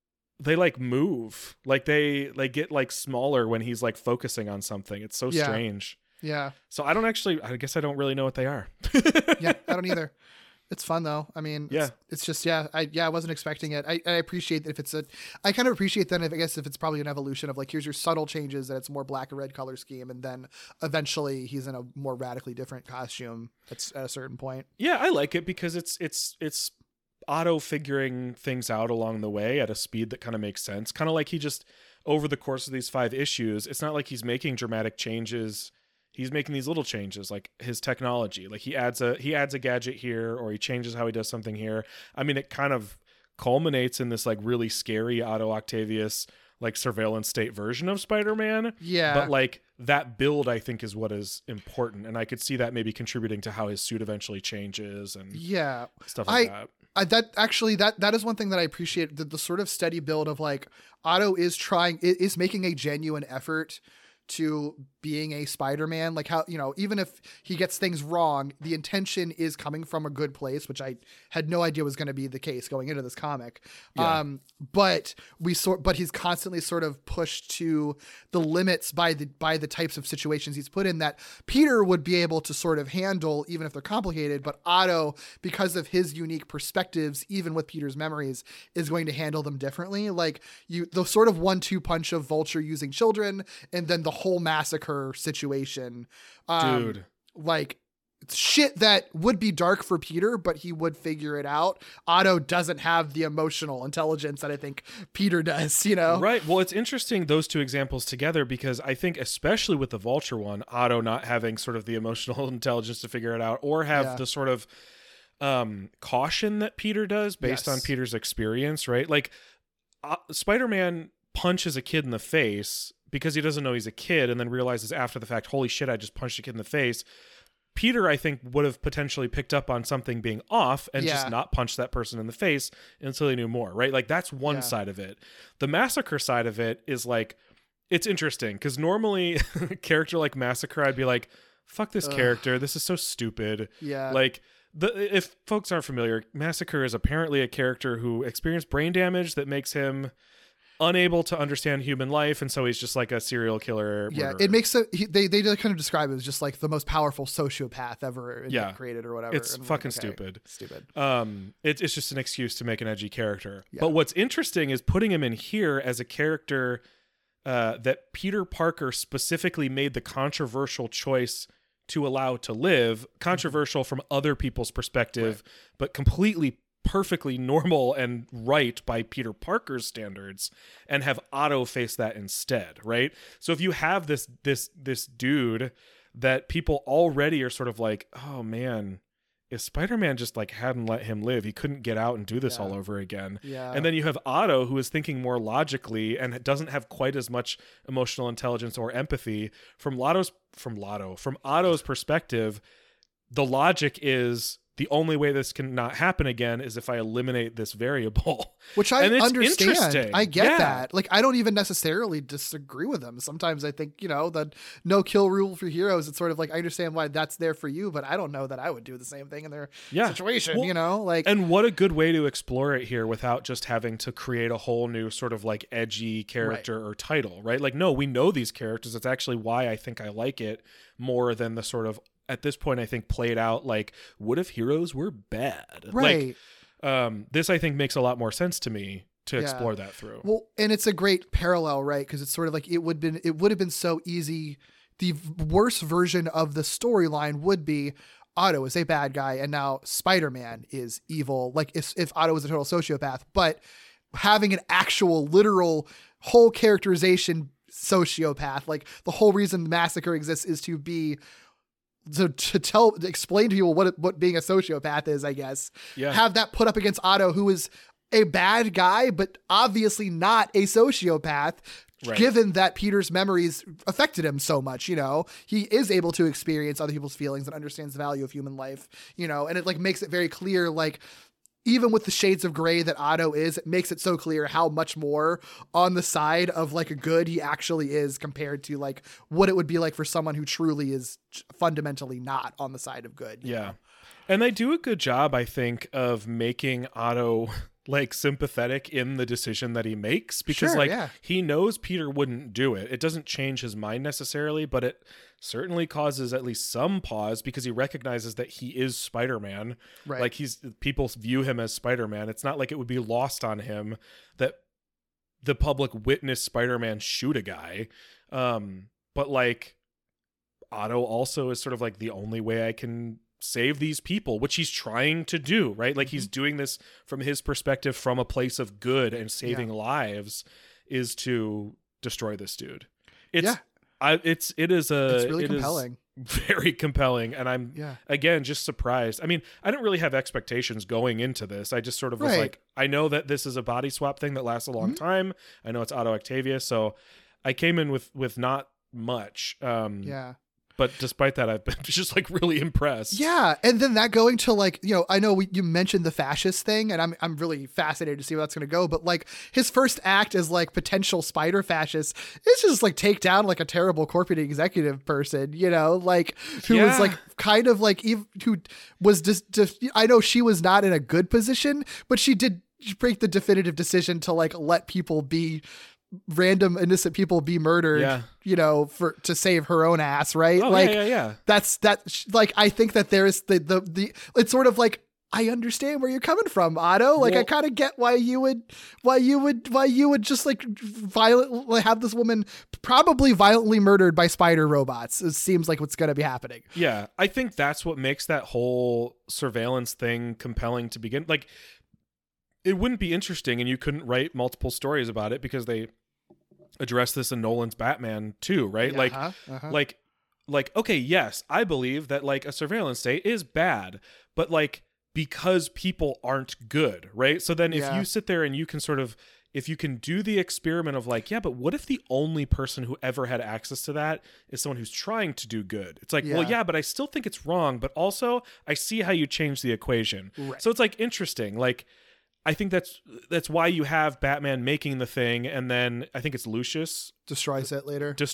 move, like they get like smaller when he's like focusing on something. It's so strange. Yeah. So I guess I don't really know what they are. Yeah, I don't either. It's fun though. I mean, it's just, I wasn't expecting it. I appreciate that I kind of appreciate then, I guess if it's probably an evolution of like, here's your subtle changes, that it's more black and red color scheme. And then eventually he's in a more radically different costume at a certain point. Yeah. I like it because it's Otto figuring things out along the way at a speed that kind of makes sense. Kind of like he just, over the course of these 5 issues, it's not like he's making dramatic changes. He's making these little changes, like his technology. Like he adds a gadget here, or he changes how he does something here. I mean, it kind of culminates in this like really scary Otto Octavius like surveillance state version of Spider-Man. Yeah. But like that build, I think, is what is important. And I could see that maybe contributing to how his suit eventually changes and stuff like that. That is one thing that I appreciate, the sort of steady build of like Otto is making a genuine effort to being a Spider-Man, like how, you know, even if he gets things wrong, the intention is coming from a good place, which I had no idea was going to be the case going into this comic. Yeah. But he's constantly sort of pushed to the limits by the types of situations he's put in that Peter would be able to sort of handle, even if they're complicated. But Otto, because of his unique perspectives, even with Peter's memories, is going to handle them differently. Like the sort of 1-2 punch of Vulture using children, and then the whole massacre situation. Dude. Like shit that would be dark for Peter, but he would figure it out. Otto doesn't have the emotional intelligence that I think Peter does, you know? Right. Well, it's interesting, those two examples together, because I think especially with the Vulture one, Otto not having sort of the emotional intelligence to figure it out, or have the sort of caution that Peter does based on Peter's experience, right? Like Spider-Man punches a kid in the face because he doesn't know he's a kid, and then realizes after the fact, holy shit, I just punched a kid in the face. Peter, I think, would have potentially picked up on something being off and just not punched that person in the face until he knew more, right? Like that's one side of it. The massacre side of it is like, it's interesting because normally a character like Massacre, I'd be like, fuck this character. This is so stupid. Yeah. Like if folks aren't familiar, Massacre is apparently a character who experienced brain damage that makes him unable to understand human life, and so he's just like a serial killer murderer. It makes they kind of describe it as just like the most powerful sociopath ever created or whatever. It's fucking stupid. It's just an excuse to make an edgy character. Yeah. But what's interesting is putting him in here as a character that Peter Parker specifically made the controversial choice to allow to live, controversial from other people's perspective, but completely perfectly normal and right by Peter Parker's standards, and have Otto face that instead, right? So if you have this dude that people already are sort of like, oh man, if Spider-Man just like hadn't let him live, he couldn't get out and do this all over again. Yeah. And then you have Otto, who is thinking more logically and doesn't have quite as much emotional intelligence or empathy. From Otto's perspective, the logic is, the only way this can not happen again is if I eliminate this variable. Which I understand. Interesting. I get that. Like, I don't even necessarily disagree with them. Sometimes I think, the no kill rule for heroes, it's sort of like, I understand why that's there for you, but I don't know that I would do the same thing in their situation, And what a good way to explore it here without just having to create a whole new sort of like edgy character or title, right? Like, no, we know these characters. It's actually why I think I like it more than the sort of, at this point, I think played out like, what if heroes were bad? Right. Like, this I think makes a lot more sense to me to explore that through. Well, and it's a great parallel, right? Because it's sort of like it would have been so easy. The worst version of the storyline would be Otto is a bad guy, and now Spider-Man is evil. Like if Otto was a total sociopath, but having an actual literal whole characterization sociopath, like the whole reason the Massacre exists is to explain to people what being a sociopath is, I guess. Yeah. Have that put up against Otto, who is a bad guy, but obviously not a sociopath, Right. given that Peter's memories affected him so much, you know, he is able to experience other people's feelings and understands the value of human life, you know, and it like makes it very clear, like, even with the shades of gray that Otto is, it makes it so clear how much more on the side of like a good he actually is compared to like what it would be like for someone who truly is fundamentally not on the side of good. you Yeah. know? And they do a good job, I think, of making Otto like sympathetic in the decision that he makes, because Sure, like yeah. he knows Peter wouldn't do it. It doesn't change his mind necessarily, but it certainly causes at least some pause because he recognizes that he is Spider-Man. Right. Like people view him as Spider-Man. It's not like it would be lost on him that the public witnessed Spider-Man shoot a guy. But like Otto also is sort of like the only way I can save these people, which he's trying to do, right? Like he's doing this from his perspective, from a place of good and saving lives, is to destroy this dude. It is It's really compelling. Very compelling, and I'm again just surprised. I mean, I didn't really have expectations going into this. I just sort of was like, I know that this is a body swap thing that lasts a long time. I know it's Otto Octavius, so I came in with not much. But despite that, I've been just like really impressed. Yeah, and then that going to like, you know, I know you mentioned the fascist thing, and I'm really fascinated to see where that's going to go. But like his first act as like potential spider fascist is just like take down like a terrible corporate executive person, you know, like who was like kind of like who was just I know she was not in a good position, but she did break the definitive decision to like let people be random innocent people be murdered, you know, to save her own ass, right? That's like, I think that there's the it's sort of like, I understand where you're coming from, Otto. Like, I kind of get why you would just like violently have this woman probably violently murdered by spider robots. It seems like what's going to be happening. Yeah, I think that's what makes that whole surveillance thing compelling to begin. Like, it wouldn't be interesting, and you couldn't write multiple stories about it because they address this in Nolan's Batman too, right? Like, okay, yes, I believe that like a surveillance state is bad, but like because people aren't good, right? So then if you sit there and you can sort of, if you can do the experiment of like, yeah, but what if the only person who ever had access to that is someone who's trying to do good? It's like, well, yeah, but I still think it's wrong, but also I see how you change the equation. Right. So it's like interesting. Like, I think that's why you have Batman making the thing, and then I think it's Lucius destroys it later. it.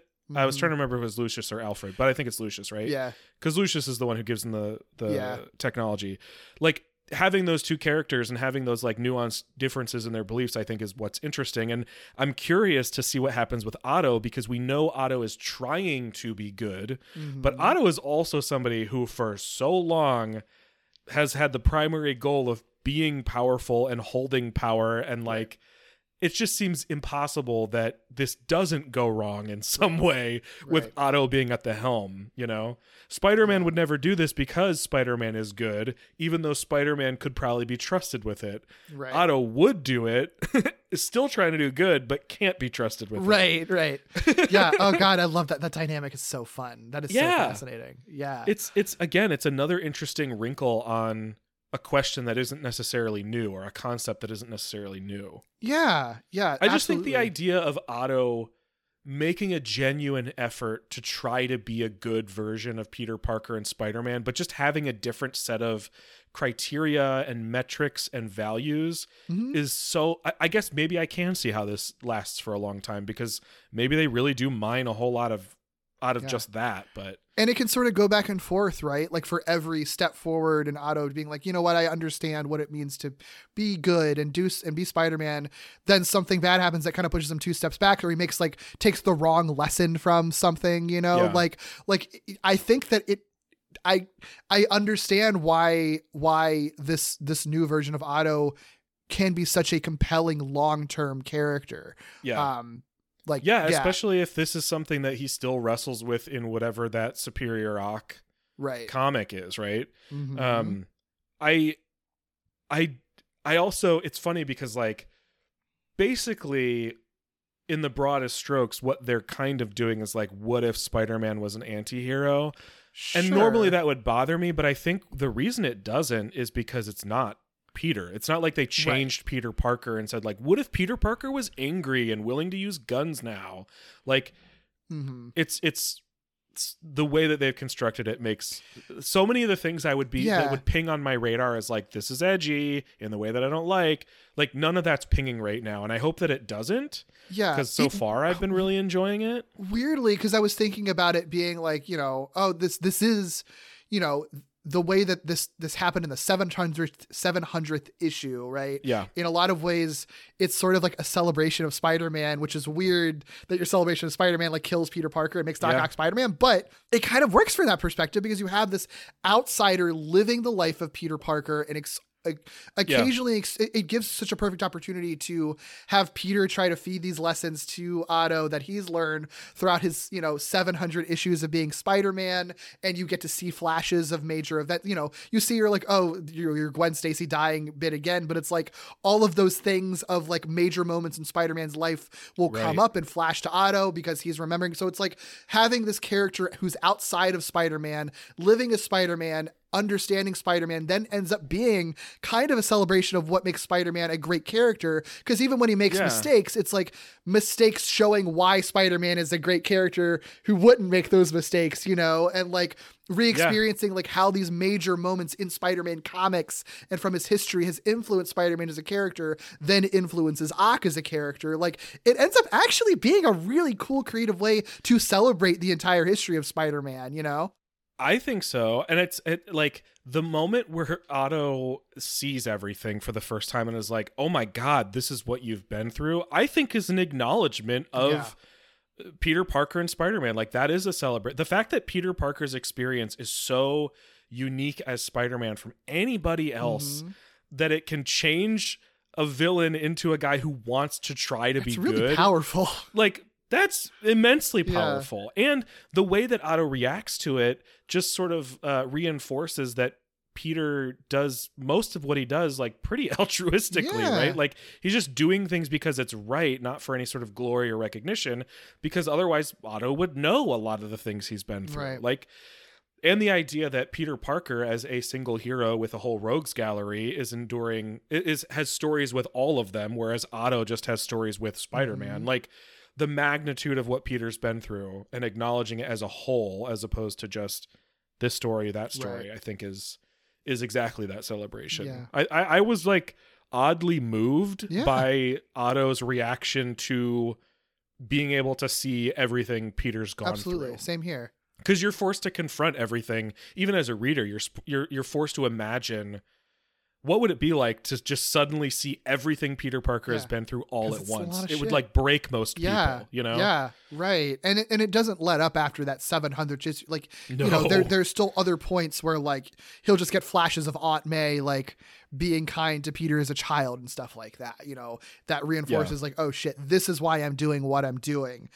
I was trying to remember if it was Lucius or Alfred, but I think it's Lucius, right? Yeah. Because Lucius is the one who gives them the technology. Like, having those two characters and having those like nuanced differences in their beliefs, I think is what's interesting. And I'm curious to see what happens with Otto, because we know Otto is trying to be good, but Otto is also somebody who for so long has had the primary goal of being powerful and holding power, and like it just seems impossible that this doesn't go wrong in some way with Otto being at the helm, you know? Spider-Man would never do this because Spider-Man is good, even though Spider-Man could probably be trusted with it. Right. Otto would do it, is still trying to do good, but can't be trusted with it. Right. Yeah. Oh God, I love that. That dynamic is so fun. That is so fascinating. Yeah. It's again, it's another interesting wrinkle on a question that isn't necessarily new, or a concept that isn't necessarily new. Yeah. I just think the idea of Otto making a genuine effort to try to be a good version of Peter Parker and Spider-Man, but just having a different set of criteria and metrics and values is so, I guess maybe I can see how this lasts for a long time, because maybe they really do mine a whole lot of out of just that. And it can sort of go back and forth, right? Like for every step forward, and Otto being like, you know what, I understand what it means to be good and be Spider-Man. Then something bad happens that kind of pushes him 2 steps back, or he takes the wrong lesson from something, you know, like I think that I understand why this new version of Otto can be such a compelling long-term character. Especially if this is something that he still wrestles with in whatever that Superior Ock comic is, right? I also, it's funny because like basically in the broadest strokes, what they're kind of doing is like, what if Spider-Man was an anti-hero? Sure. And normally that would bother me, but I think the reason it doesn't is because it's not Peter. It's not like they changed Peter Parker and said, like, what if Peter Parker was angry and willing to use guns now? Like, it's the way that they've constructed it makes so many of the things that would ping on my radar as like, this is edgy in the way that I don't like none of that's pinging right now. And I hope that it doesn't. Yeah. Because so far I've been really enjoying it. Weirdly, because I was thinking about it being like, you know, oh, this is, you know, the way that this happened in the 700th issue, right? Yeah. In a lot of ways, it's sort of like a celebration of Spider-Man, which is weird that your celebration of Spider-Man like kills Peter Parker and makes Doc Ock Spider-Man, but it kind of works from that perspective because you have this outsider living the life of Peter Parker and occasionally it gives such a perfect opportunity to have Peter try to feed these lessons to Otto that he's learned throughout his, you know, 700 issues of being Spider-Man. And you get to see flashes of major event. You know, you see you're like, oh, your Gwen Stacy dying bit again, but it's like all of those things of like major moments in Spider-Man's life will come up and flash to Otto because he's remembering. So it's like having this character who's outside of Spider-Man, living as Spider-Man, understanding Spider-Man, then ends up being kind of a celebration of what makes Spider-Man a great character. Because even when he makes mistakes, it's like mistakes showing why Spider-Man is a great character who wouldn't make those mistakes, you know, and like re-experiencing like how these major moments in Spider-Man comics and from his history has influenced Spider-Man as a character, then influences Ock as a character. Like it ends up actually being a really cool creative way to celebrate the entire history of Spider-Man, you know? I think so. And it's like the moment where Otto sees everything for the first time and is like, oh my God, this is what you've been through, I think is an acknowledgement of Peter Parker and Spider-Man. Like that is a celebration. The fact that Peter Parker's experience is so unique as Spider-Man from anybody else that it can change a villain into a guy who wants to try to be good. It's really powerful. Like, that's immensely powerful. And the way that Otto reacts to it just sort of reinforces that Peter does most of what he does like pretty altruistically, right? Like he's just doing things because it's right, not for any sort of glory or recognition, because otherwise Otto would know a lot of the things he's been through. Right. Like, and the idea that Peter Parker as a single hero with a whole rogues gallery has stories with all of them, whereas Otto just has stories with Spider-Man. Like, the magnitude of what Peter's been through and acknowledging it as a whole, as opposed to just this story, that story, I think is exactly that celebration. Yeah. I was like oddly moved by Otto's reaction to being able to see everything Peter's gone through. Absolutely. Same here. Because you're forced to confront everything. Even as a reader, you're forced to imagine what would it be like to just suddenly see everything Peter Parker has been through all at once? It would like break most people, you know? Yeah, right. And it doesn't let up after that 700. Just like, you know, there's still other points where like he'll just get flashes of Aunt May like being kind to Peter as a child and stuff like that. You know, that reinforces like, oh shit, this is why I'm doing what I'm doing.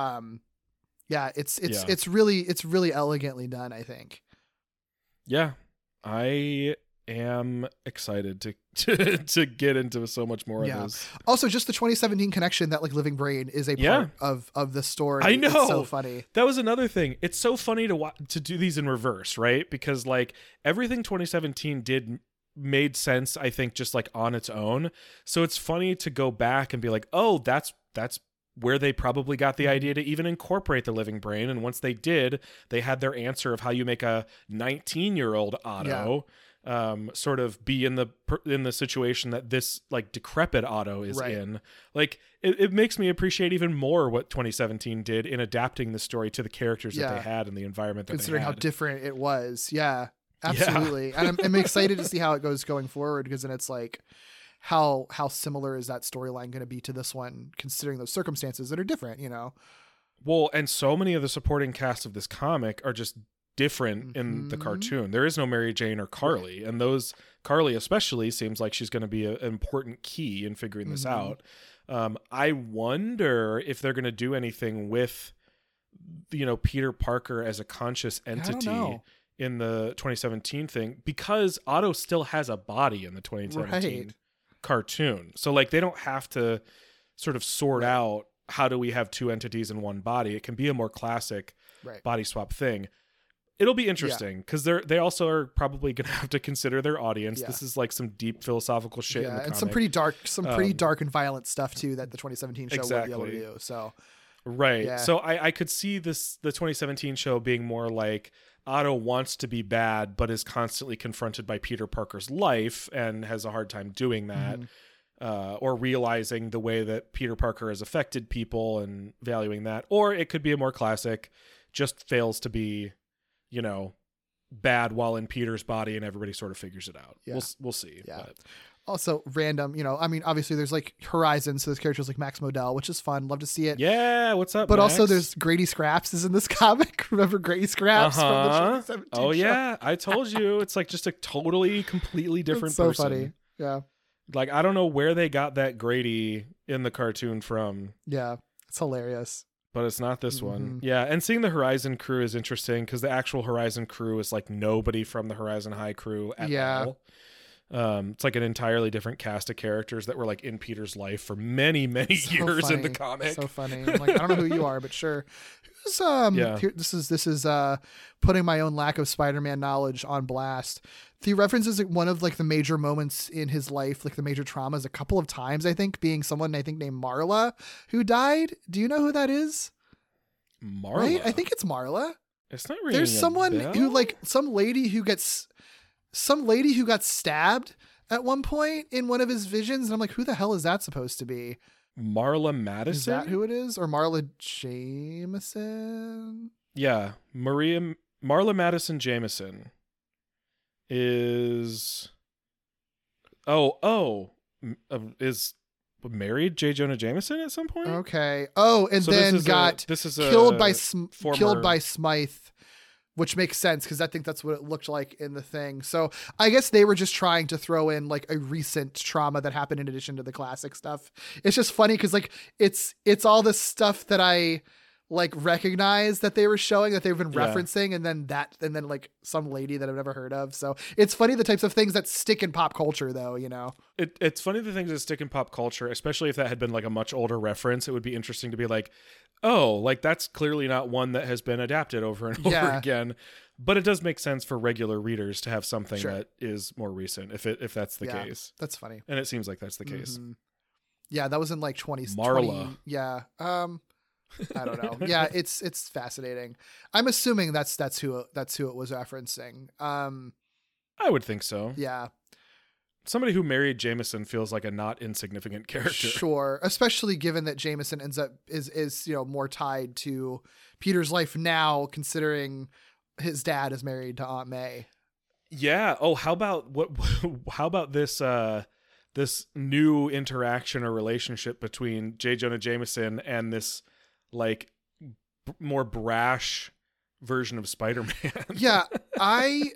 It's really elegantly done, I think. Yeah, I am excited to get into so much more of this. Also, just the 2017 connection that like Living Brain is a part of the story. I know. It's so funny. That was another thing. It's so funny to do these in reverse, right? Because like everything 2017 did made sense, I think, just like on its own. So it's funny to go back and be like, oh, that's where they probably got the idea to even incorporate the Living Brain. And once they did, they had their answer of how you make a 19-year-old Otto sort of be in the situation that this like decrepit Otto is in. Like it makes me appreciate even more what 2017 did in adapting the story to the characters that they had and the environment that considering they had. how different it was. Yeah, absolutely. And I'm excited to see how it goes going forward, because then it's like, how similar is that storyline going to be to this one, considering those circumstances that are different, you know? Well, and so many of the supporting cast of this comic are just different in the cartoon. There is no Mary Jane or Carly, and Carly especially seems like she's going to be an important key in figuring this out. I wonder if they're going to do anything with, you know, Peter Parker as a conscious entity in the 2017 thing, because Otto still has a body in the 2017 cartoon. So like they don't have to sort of sort out how do we have two entities in one body. It can be a more classic body swap thing. It'll be interesting because they also are probably going to have to consider their audience. Yeah. This is like some deep philosophical shit in the and comic. some pretty dark and violent stuff too that the 2017 show would be able to do. So right. Yeah. So I could see the 2017 show being more like Otto wants to be bad, but is constantly confronted by Peter Parker's life and has a hard time doing that. Or realizing the way that Peter Parker has affected people and valuing that. Or it could be a more classic, just fails to be, you know, bad while in Peter's body and everybody sort of figures it out. Yeah. We'll see. Yeah. But. Also random, you know, I mean, obviously there's like Horizon, so there's characters like Max Modell, which is fun. Love to see it. Yeah, what's up, But Max? also there's Grady Scraps is in this comic. Remember Grady Scraps from the 2017 Oh show? yeah, I told you. It's like just a totally, completely different It's so person. funny. Yeah. Like, I don't know where they got that Grady in the cartoon from, Yeah. It's hilarious. but it's not this Mm-hmm. one. Yeah, and seeing the Horizon crew is interesting because the actual Horizon crew is like nobody from the Horizon High crew at all. It's like an entirely different cast of characters that were like in Peter's life for many, many So years in the funny. comic. So funny. I'm like, I don't know who you are, but sure. Who's Yeah. here, this is putting my own lack of Spider-Man knowledge on blast. The references like one of like the major moments in his life, like the major traumas a couple of times, I think, being someone I think named Marla who died. Do you know who that is? Marla. Right? I think it's Marla. it's not ringing There's a someone bell? who like some lady who got stabbed at one point in one of his visions, and I'm like, who the hell is that supposed to be? Marla Madison. Is that who it is? Or Marla Jameson? Yeah, Marla Madison Jameson is is married J. Jonah Jameson at some point. Okay. Oh, and So then got killed by Smythe, which makes sense because I think that's what it looked like in the thing. So I guess they were just trying to throw in like a recent trauma that happened in addition to the classic stuff. It's just funny because like it's all this stuff that I like recognize that they were showing that they've been referencing, and then like some lady that I've never heard of. So it's funny the types of things that stick in pop culture, though. You know, It's funny the things that stick in pop culture, especially if that had been like a much older reference. It would be interesting to be like, oh, like that's clearly not one that has been adapted over and over Yeah. again. But it does make sense for regular readers to have something Sure. that is more recent, if that's the Yeah, case. that's funny. And it seems like that's the case. Mhm. Yeah, that was in like 2020. Marla. Yeah. I don't know. Yeah, it's fascinating. I'm assuming that's who it was referencing. I would think so. Yeah, Somebody who married Jameson feels like a not insignificant character. sure. Especially given that Jameson ends up is more tied to Peter's life now, considering his dad is married to Aunt May. Yeah. Oh, how about this this new interaction or relationship between J. Jonah Jameson and this like more brash version of Spider-Man? Yeah, I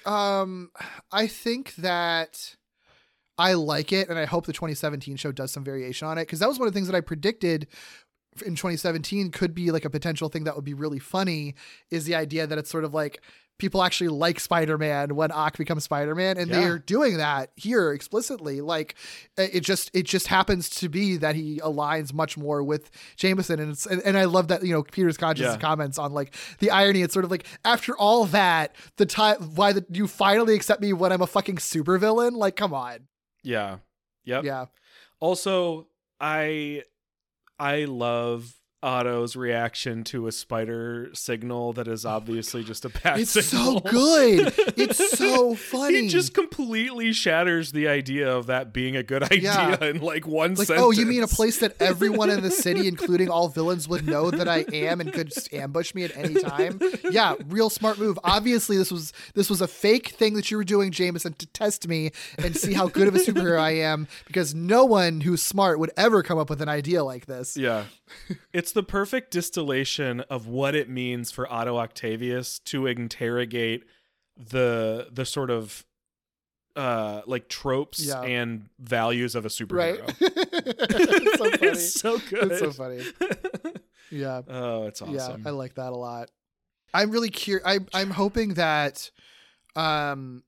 think that I like it, and I hope the 2017 show does some variation on it, because that was one of the things that I predicted in 2017 could be like a potential thing that would be really funny, is the idea that it's sort of like people actually like Spider-Man when Ock becomes Spider-Man, and they're doing that here explicitly. Like it just happens to be that he aligns much more with Jameson, and I love that, Peter's conscious comments on like the irony. It's sort of like, after all that, you finally accept me when I'm a fucking supervillain? Like, come on. Yeah. Yep. Yeah. Also, I love Otto's reaction to a spider signal that is obviously just a bat It's signal. so good. It's so funny. He just completely shatters the idea of that being a good idea Yeah. in like one Like, sentence. oh, you mean a place that everyone in the city, including all villains, would know that I am and could just ambush me at any time? Yeah, real smart move. Obviously, this was a fake thing that you were doing, Jameson, to test me and see how good of a superhero I am, because no one who's smart would ever come up with an idea like this. Yeah. It's the perfect distillation of what it means for Otto Octavius to interrogate the sort of like tropes and values of a superhero. Right. It's so funny. It's so good. It's so funny. Yeah. Oh, it's awesome. Yeah, I like that a lot. I'm really curious. I'm hoping that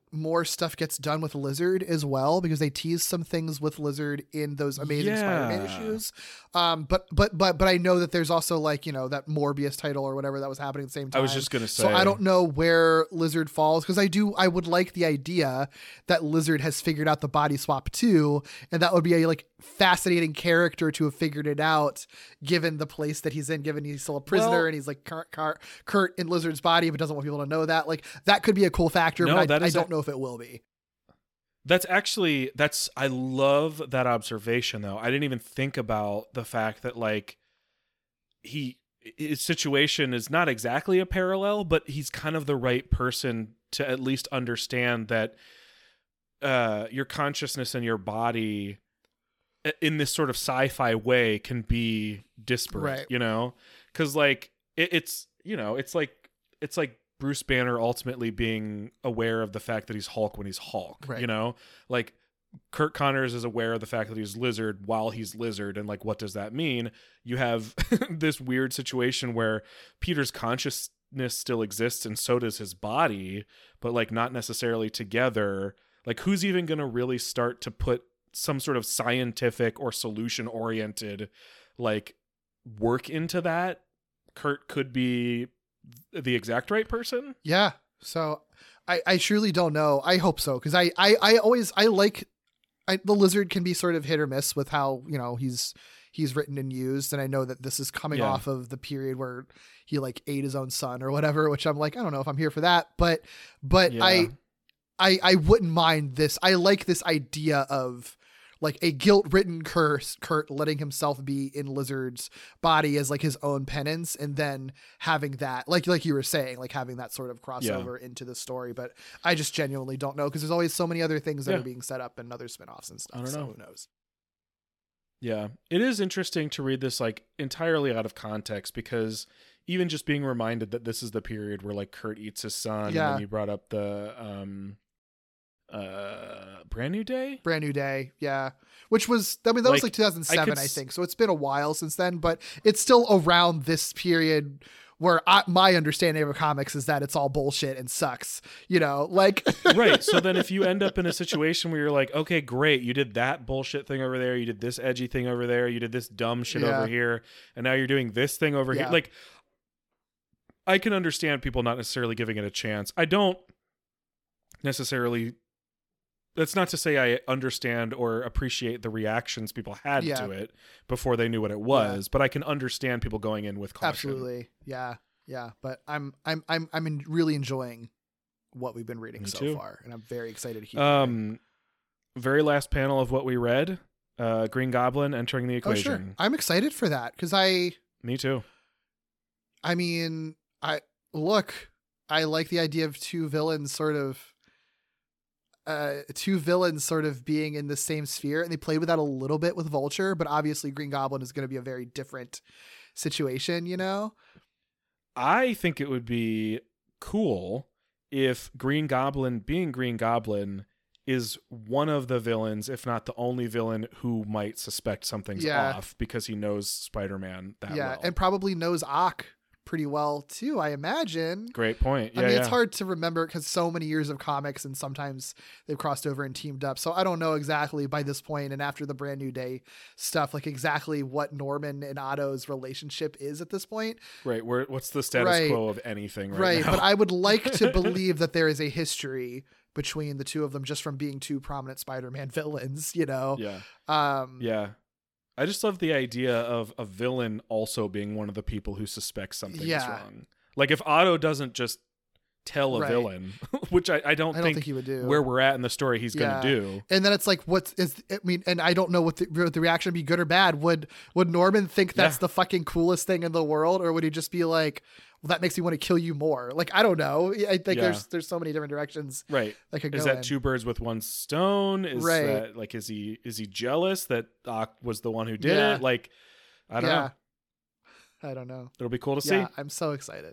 more stuff gets done with Lizard as well, because they tease some things with Lizard in those Amazing Spider-Man issues. But I know that there's also like, you know, that Morbius title or whatever that was happening at the same time. I was just gonna say. So I don't know where Lizard falls, because I would like the idea that Lizard has figured out the body swap too, and that would be a like fascinating character to have figured it out, given the place that he's in, given he's still a prisoner and he's like Kurt in Lizard's body, but doesn't want people to know that. Like that could be a cool factor, but I don't know if it will be. I love that observation though. I didn't even think about the fact that like his situation is not exactly a parallel, but he's kind of the right person to at least understand that your consciousness and your body in this sort of sci-fi way can be disparate, right? You know, because like it's you know it's like Bruce Banner ultimately being aware of the fact that he's Hulk when he's Hulk, right? You know, like Kurt Connors is aware of the fact that he's Lizard while he's Lizard, and like what does that mean? You have this weird situation where Peter's consciousness still exists and so does his body, but like not necessarily together. Like who's even going to really start to put some sort of scientific or solution oriented like work into that? Kurt could be the exact right person. Yeah. So I truly don't know. I hope so. Cause I like the Lizard can be sort of hit or miss with how, you know, he's written and used. And I know that this is coming off of the period where he like ate his own son or whatever, which I'm like, I don't know if I'm here for that, but yeah. I wouldn't mind this. I like this idea of like a guilt-ridden Kurt letting himself be in Lizard's body as like his own penance, and then having that, like you were saying, like having that sort of crossover into the story. But I just genuinely don't know, because there's always so many other things that are being set up and other spinoffs and stuff. I don't know. So who knows? Yeah, it is interesting to read this like entirely out of context, because even just being reminded that this is the period where like Kurt eats his son, and then you brought up the Brand New Day, yeah, which was, I mean, that was like 2007, I think, so it's been a while since then, but it's still around this period where my understanding of comics is that it's all bullshit and sucks, you know, like right. So then if you end up in a situation where you're like, okay, great, you did that bullshit thing over there, you did this edgy thing over there, you did this dumb shit over here, and now you're doing this thing over here, like I can understand people not necessarily giving it a chance. I don't necessarily. That's not to say I understand or appreciate the reactions people had to it before they knew what it was, but I can understand people going in with caution. Absolutely. Yeah. Yeah. But I'm really enjoying what we've been reading so far, and I'm very excited to keep very last panel of what we read, Green Goblin entering the equation. Oh, sure. I'm excited for that, because Me too. I mean, I like the idea of two villains sort of being in the same sphere, and they played with that a little bit with Vulture, but obviously Green Goblin is going to be a very different situation, you know? I think it would be cool if Green Goblin, being Green Goblin, is one of the villains, if not the only villain, who might suspect something's off because he knows Spider-Man that well. Yeah, and probably knows Ock pretty well too, I imagine. Great point. Yeah, I mean, it's hard to remember because so many years of comics, and sometimes they've crossed over and teamed up. So I don't know exactly by this point, and after the Brand New Day stuff, like exactly what Norman and Otto's relationship is at this point. Right. What's the status quo of anything right now? But I would like to believe that there is a history between the two of them, just from being two prominent Spider-Man villains, you know? Yeah. Yeah. I just love the idea of a villain also being one of the people who suspects something is wrong. Like if Otto doesn't just tell a villain, which I don't think he would do. Where we're at in the story he's going to do. And then it's like, and I don't know what the reaction would be, good or bad. Would Norman think that's the fucking coolest thing in the world? Or would he just be like, well, that makes me want to kill you more? Like, I don't know. I think there's so many different directions. Right. That could go is that in. two birds with one stone? Is that like, is he jealous that Ock was the one who did it? Like, I don't know. I don't know. It'll be cool to see. Yeah, I'm so excited.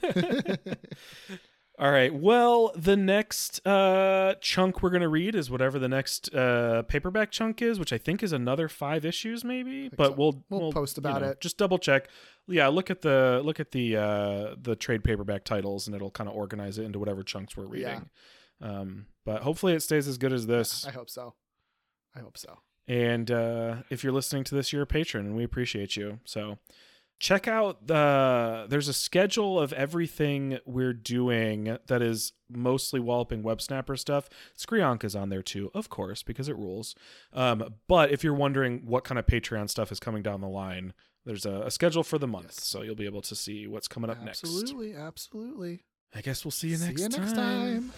All right. Well, the next chunk we're going to read is whatever the next paperback chunk is, which I think is another 5 issues maybe, but so. we'll post about it. Just double check. Yeah, look at the trade paperback titles, and it'll kind of organize it into whatever chunks we're reading. But hopefully it stays as good as this. I hope so. And if you're listening to this, you're a patron, and we appreciate you. So check out there's a schedule of everything we're doing that is mostly Walloping Web Snapper stuff. Skrionk is on there too, of course, because it rules. But if you're wondering what kind of Patreon stuff is coming down the line, there's a schedule for the month. Yes. So you'll be able to see what's coming up next. Absolutely. I guess we'll see you next time. Next time.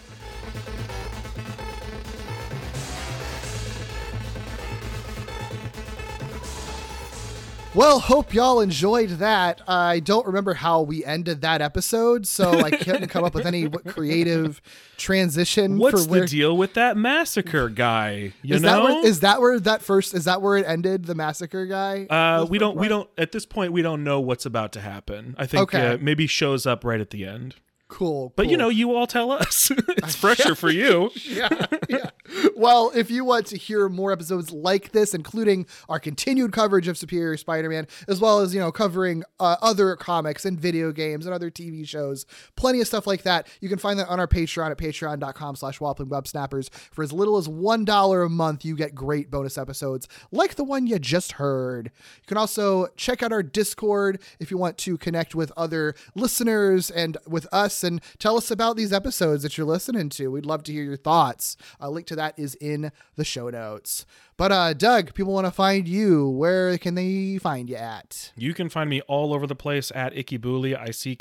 Well, hope y'all enjoyed that. I don't remember how we ended that episode, so I couldn't come up with any creative transition. What's the deal with that massacre guy? Is that where it ended? The massacre guy? We don't at this point we don't know what's about to happen. I think maybe shows up right at the end. Cool. But you all tell us. It's fresher for you. Yeah. Well, if you want to hear more episodes like this, including our continued coverage of Superior Spider-Man, as well as, covering other comics and video games and other TV shows, plenty of stuff like that, you can find that on our Patreon at patreon.com/WallopingWebSnappers. For as little as $1 a month, you get great bonus episodes like the one you just heard. You can also check out our Discord if you want to connect with other listeners and with us and tell us about these episodes that you're listening to. We'd love to hear your thoughts. A link to that is in the show notes. But Doug, people want to find you. Where can they find you at? You can find me all over the place at Ikkybooley,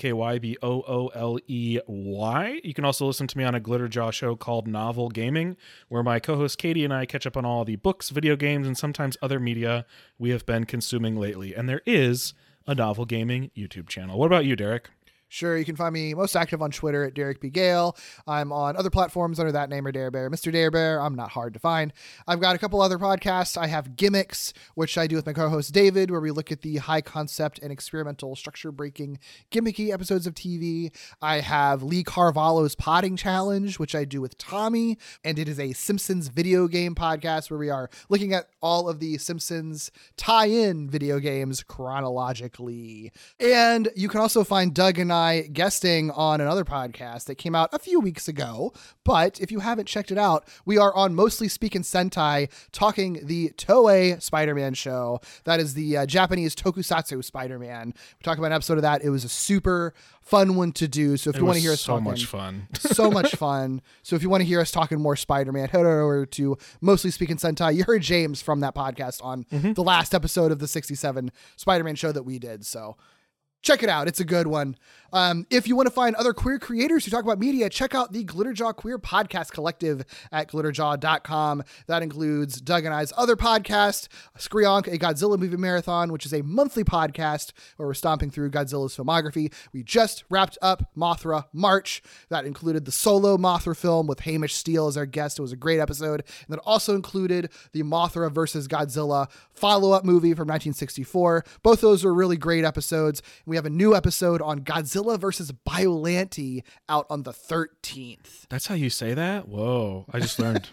ICKYBOOLEY. You can also listen to me on a Glitterjaw show called Novel Gaming, where my co-host Katie and I catch up on all the books, video games, and sometimes other media we have been consuming lately. And there is a Novel Gaming YouTube channel. What about you, Derek? Sure, you can find me most active on Twitter at Derek B. Gale. I'm on other platforms under that name or Dare Bear. Mr. Dare Bear, I'm not hard to find. I've got a couple other podcasts. I have Gimmicks, which I do with my co-host David, where we look at the high concept and experimental structure-breaking gimmicky episodes of TV. I have Lee Carvalho's Potting Challenge, which I do with Tommy, and it is a Simpsons video game podcast where we are looking at all of the Simpsons tie-in video games chronologically. And you can also find Doug and I guesting on another podcast that came out a few weeks ago, but if you haven't checked it out, we are on Mostly Speaking Sentai talking the Toei Spider-Man show. That is the Japanese tokusatsu Spider-Man. We talked about an episode of that. It was a super fun one to do. So if you want to hear us talking, much fun. So much fun. So if you want to hear us talking more Spider-Man, head over to Mostly Speaking Sentai. You heard James from that podcast on the last episode of the 67 Spider-Man show that we did. So check it out. It's a good one. If you want to find other queer creators who talk about media, check out the Glitterjaw Queer Podcast Collective at glitterjaw.com. That includes Doug and I's other podcast, Skrionk, a Godzilla movie marathon, which is a monthly podcast where we're stomping through Godzilla's filmography. We just wrapped up Mothra March. That included the solo Mothra film with Hamish Steele as our guest. It was a great episode. And that also included the Mothra versus Godzilla follow-up movie from 1964. Both those were really great episodes. We have a new episode on Godzilla versus Biollante out on the 13th. That's how you say that? Whoa, I just learned.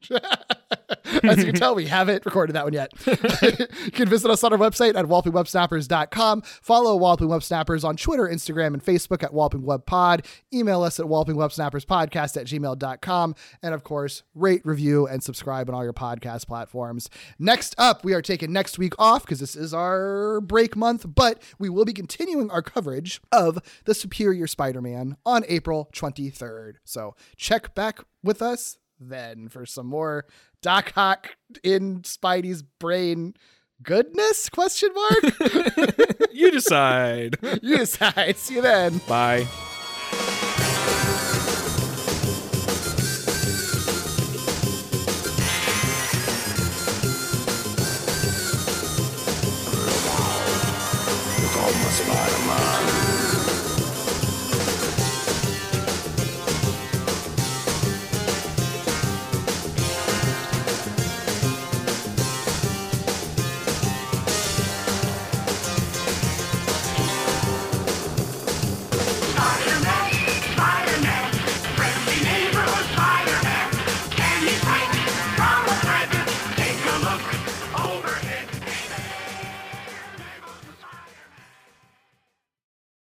As you can tell, we haven't recorded that one yet. You can visit us on our website at wallopingwebsnappers.com. Follow Walloping Web Snappers on Twitter, Instagram, and Facebook at wallopingwebpod. Email us at wallopingwebsnapperspodcast@gmail.com. And of course, rate, review, and subscribe on all your podcast platforms. Next up, we are taking next week off because this is our break month, but we will be continuing our coverage of the Superior Spider-Man on April 23rd. So check back with us then for some more Doc Ock in Spidey's brain goodness? ? You decide. You decide. See you then. Bye.